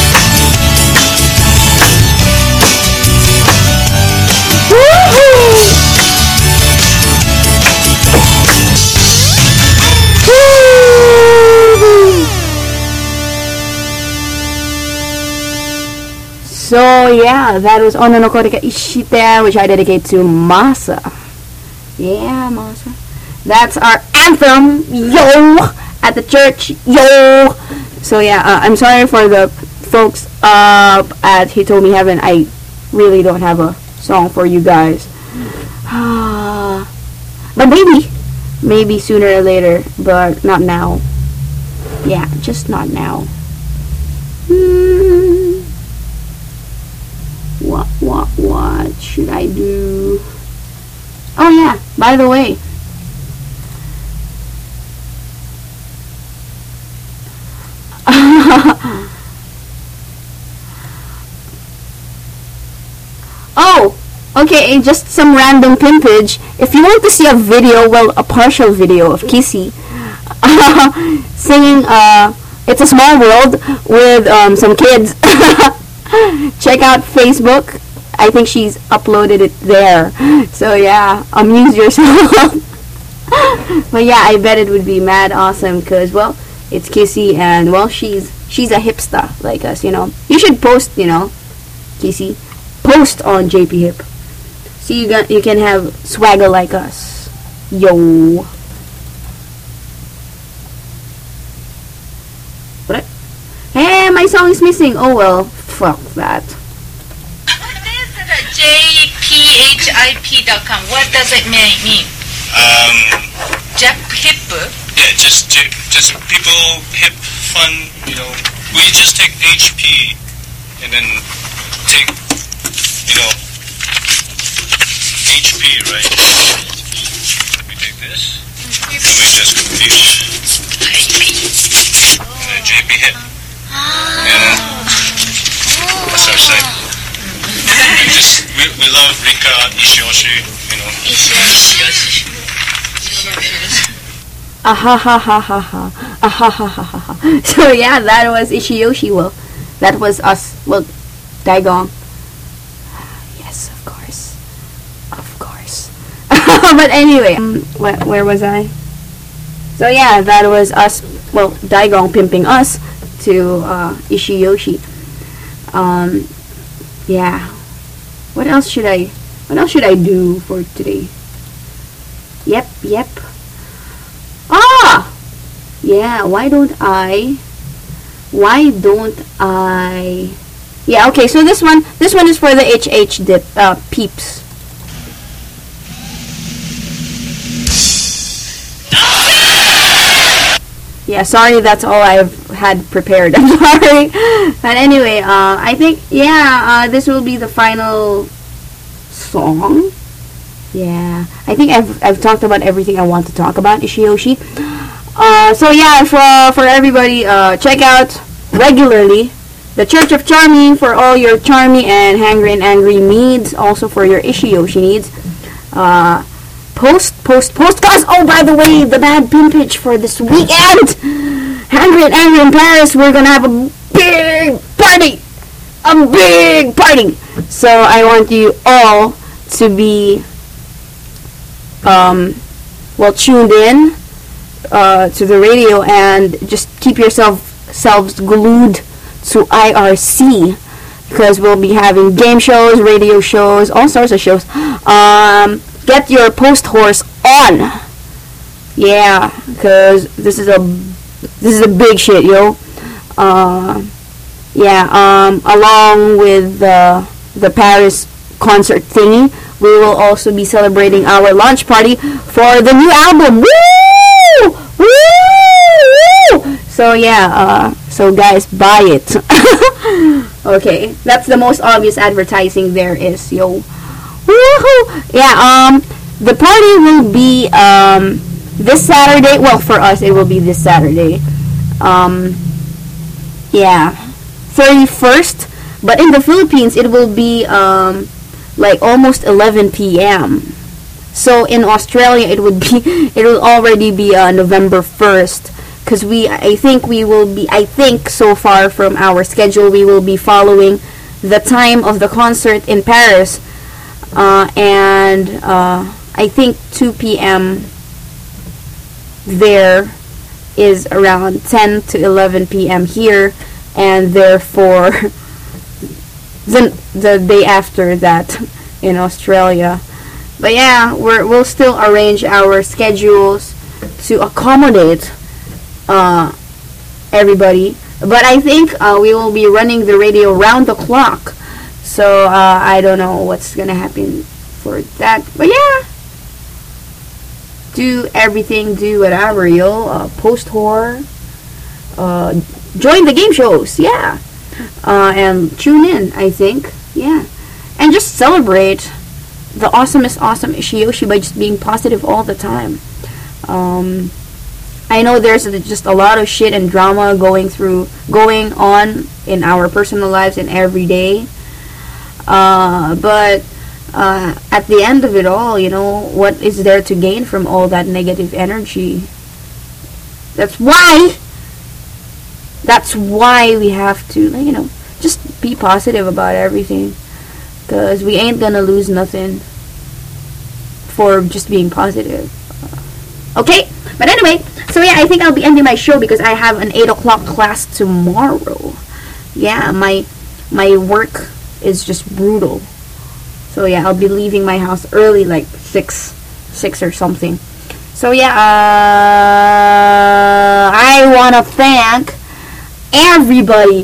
Woohoo. Woo. So yeah, that was Ono no Kore ga Ishite, which I dedicate to Masa. Yeah, Masa. That's our anthem, yo, at the church, yo. So yeah, I'm sorry for the folks at Hitomi Heaven. I really don't have a song for you guys. But maybe sooner or later, but not now. Yeah, just not now. What should I do? Oh yeah, by the way. Oh, okay, just some random pimpage. If you want to see a video, well, a partial video of Kissy singing It's a Small World with some kids, check out Facebook. I think she's uploaded it there. So yeah, amuse yourself. But yeah, I bet it would be mad awesome because, well, it's Kissy and, well, she's a hipster like us, you know. You should post, you know, Kissy. Post on JP Hip. So you can have swagger like us. Yo. What? Hey, my song is missing. Oh well, fuck that. JPHIP.com. What does it mean? Jap hip? Yeah, just people hip fun. You know, we just take HP and then take, you know, HP, right? We take this and we just repeat and then JP hip. And that's our site. We love Rika Ishioshi, you know. So yeah, that was Ishiyoshi. Well, that was us. Well, Daigong. Yes, of course. But anyway, where was I? So yeah, that was us. Well, Daigong pimping us to Ishiyoshi. Yeah. What else should I do for today? Yep. Ah! Yeah, why don't I Yeah, okay, so this one is for the HH dip peeps. Yeah, sorry, that's all I've had prepared. I'm sorry. But anyway, I think, this will be the final song. Yeah, I think I've talked about everything I want to talk about, Ishiyoshi. So yeah, for everybody, check out regularly the Church of Charmy for all your Charmy and Hangry and Angry needs. Also for your Ishiyoshi needs. Postcards. Oh, by the way, the Bad Pimpage for this weekend. Hangry and Angry in Paris. We're gonna have a big party. A big party. So I want you all to be tuned in to the radio and just keep yourselves glued to IRC, because we'll be having game shows, radio shows, all sorts of shows. Get your post horse on. Yeah, because this is a big shit, yo. Along with the Paris concert thingy, we will also be celebrating our launch party for the new album. Woo! Woo! So yeah, so guys, buy it. Okay, that's the most obvious advertising there is, yo. Woohoo! Yeah, the party will be this Saturday. Well, for us it will be this Saturday. 31st, but in the Philippines it will be like almost 11 p.m. So in Australia it will already be November 1st, because I think so far from our schedule we will be following the time of the concert in Paris, and I think 2 p.m. there is around 10 to 11 p.m. here, and therefore the day after that in Australia. But yeah, we'll still arrange our schedules to accommodate everybody. But I think we will be running the radio round the clock. So I don't know what's gonna happen for that. But yeah, do everything, do whatever, yo. Post horror. Join the game shows, yeah. And tune in, I think, yeah. And just celebrate the awesomest awesome Ishiyoshi by just being positive all the time. I know there's just a lot of shit and drama going on in our personal lives and every day. But at the end of it all, you know, what is there to gain from all that negative energy? That's why we have to, you know, just be positive about everything, because we ain't gonna lose nothing for just being positive. Okay, but anyway, so yeah, I think I'll be ending my show because I have an 8 o'clock class tomorrow. Yeah, my work is just brutal. So yeah, I'll be leaving my house early, like 6 or something. So yeah, I wanna thank everybody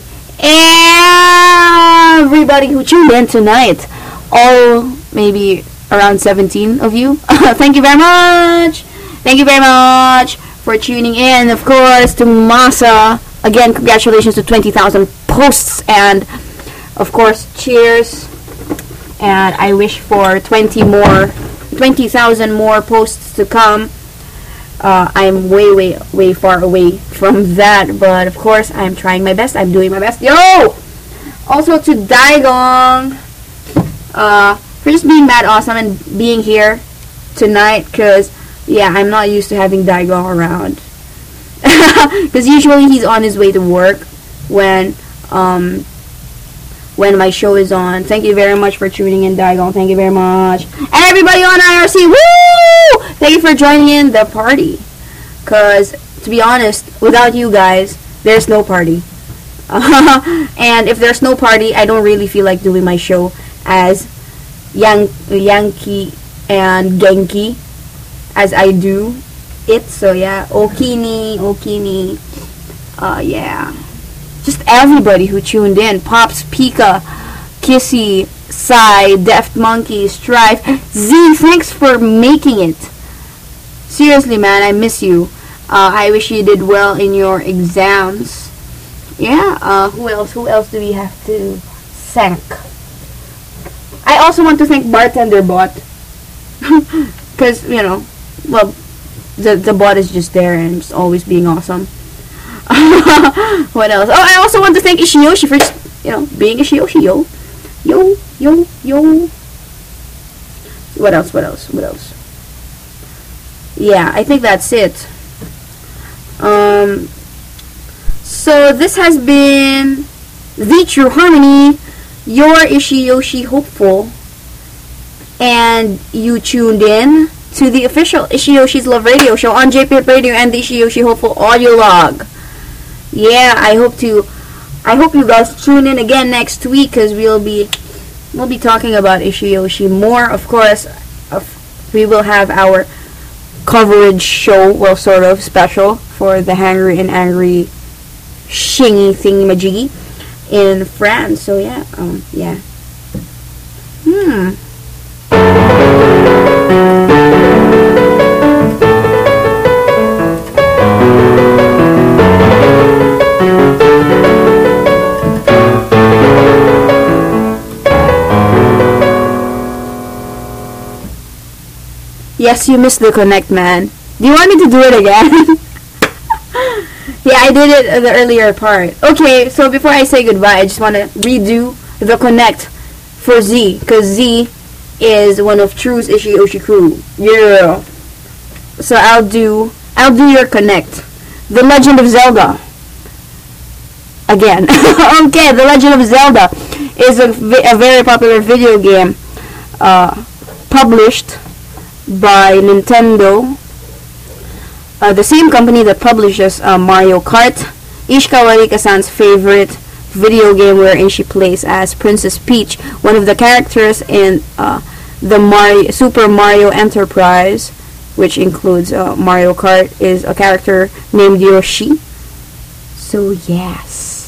who tuned in tonight. All maybe around 17 of you. Thank you very much. Thank you very much for tuning in. Of course, to Masa. Again, congratulations to 20,000 posts. And of course, cheers. And I wish for 20,000 more posts to come. I'm way far away from that, but of course I'm trying my best. I'm doing my best. Yo! Also to Daigong, for just being mad awesome and being here tonight, because yeah, I'm not used to having Daigong around. Because usually he's on his way to work when my show is on. Thank you very much for tuning in, Daigong. Thank you very much. And everybody on IRC, woo! Thank you for joining in the party. Because, to be honest, without you guys, there's no party. And if there's no party, I don't really feel like doing my show as Yankee and Genki as I do it. So yeah, Okini. Yeah. just everybody who tuned in. Pops, Pika, Kissy, Psy, Deft Monkey, Strife. Z, thanks for making it. Seriously, man, I miss you. I wish you did well in your exams. Yeah, who else do we have to thank? I also want to thank Bartender Bot. Because, well, the bot is just there and just always being awesome. What else? Oh, I also want to thank Ishiyoshi for, being Ishiyoshi, yo. Yo. What else? Yeah, I think that's it. So this has been The True Harmony, your Ishiyoshi hopeful, and you tuned in to the official Ishiyoshi's Love Radio show on JPIP Radio and the Ishiyoshi Hopeful audio log. Yeah, I hope you guys tune in again next week, because we'll be talking about Ishiyoshi more. Of course, we will have our coverage show, well, sort of special for the Hangry and Angry Shingy Thingy-Majiggy in France. So yeah. Yes, you missed the connect, man. Do you want me to do it again? Yeah, I did it the earlier part. Okay, so before I say goodbye, I just want to redo the connect for Z, because Z is one of True's Ishiyoshi crew. Yeah. So I'll do your connect. The Legend of Zelda. Again. Okay, The Legend of Zelda is a very popular video game published by Nintendo, the same company that publishes Mario Kart. Ishikawa Rika-san's favorite video game, wherein she plays as Princess Peach, one of the characters in the Super Mario Enterprise, which includes Mario Kart, is a character named Yoshi. So yes,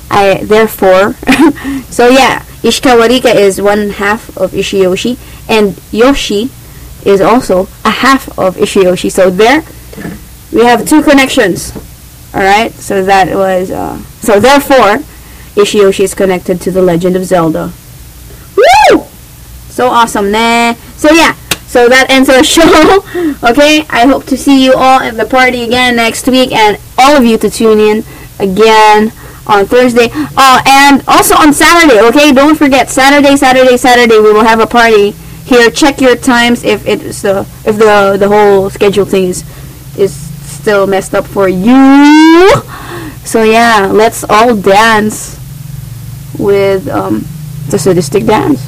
Ishikawa Rika is one half of Ishiyoshi, and Yoshi is also a half of Ishiyoshi. So there, we have two connections. Alright, so that was, so therefore, Ishiyoshi is connected to The Legend of Zelda. Woo! So awesome, nah. So yeah, so that ends our show. Okay, I hope to see you all at the party again next week, and all of you to tune in again on Thursday. Oh, and also on Saturday, okay? Don't forget, Saturday, we will have a party here. Check your times if the whole schedule thing is still messed up for you. So yeah, let's all dance with the sadistic dance.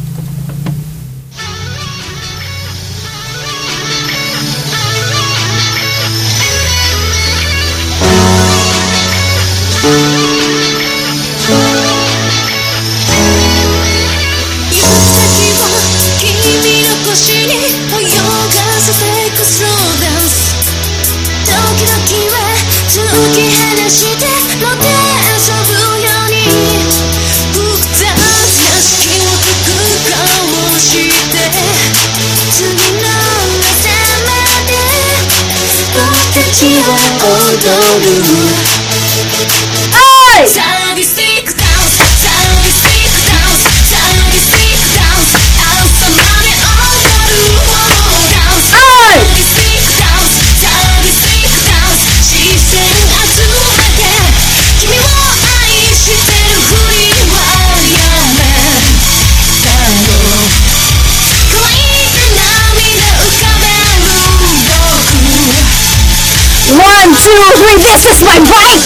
One, two, three, this is my bike!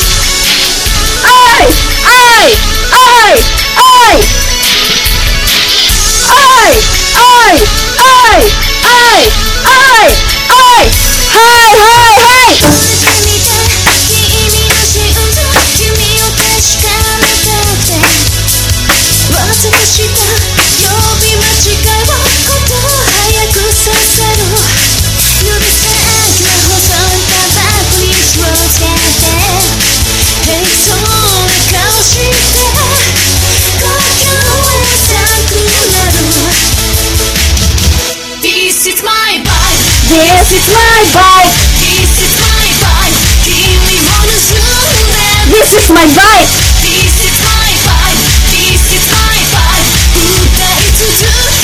Oi! Hey, so This is my vibe. This is my vibe 君も盗んで This is my vibe. This is my vibe This is my vibe 歌い続け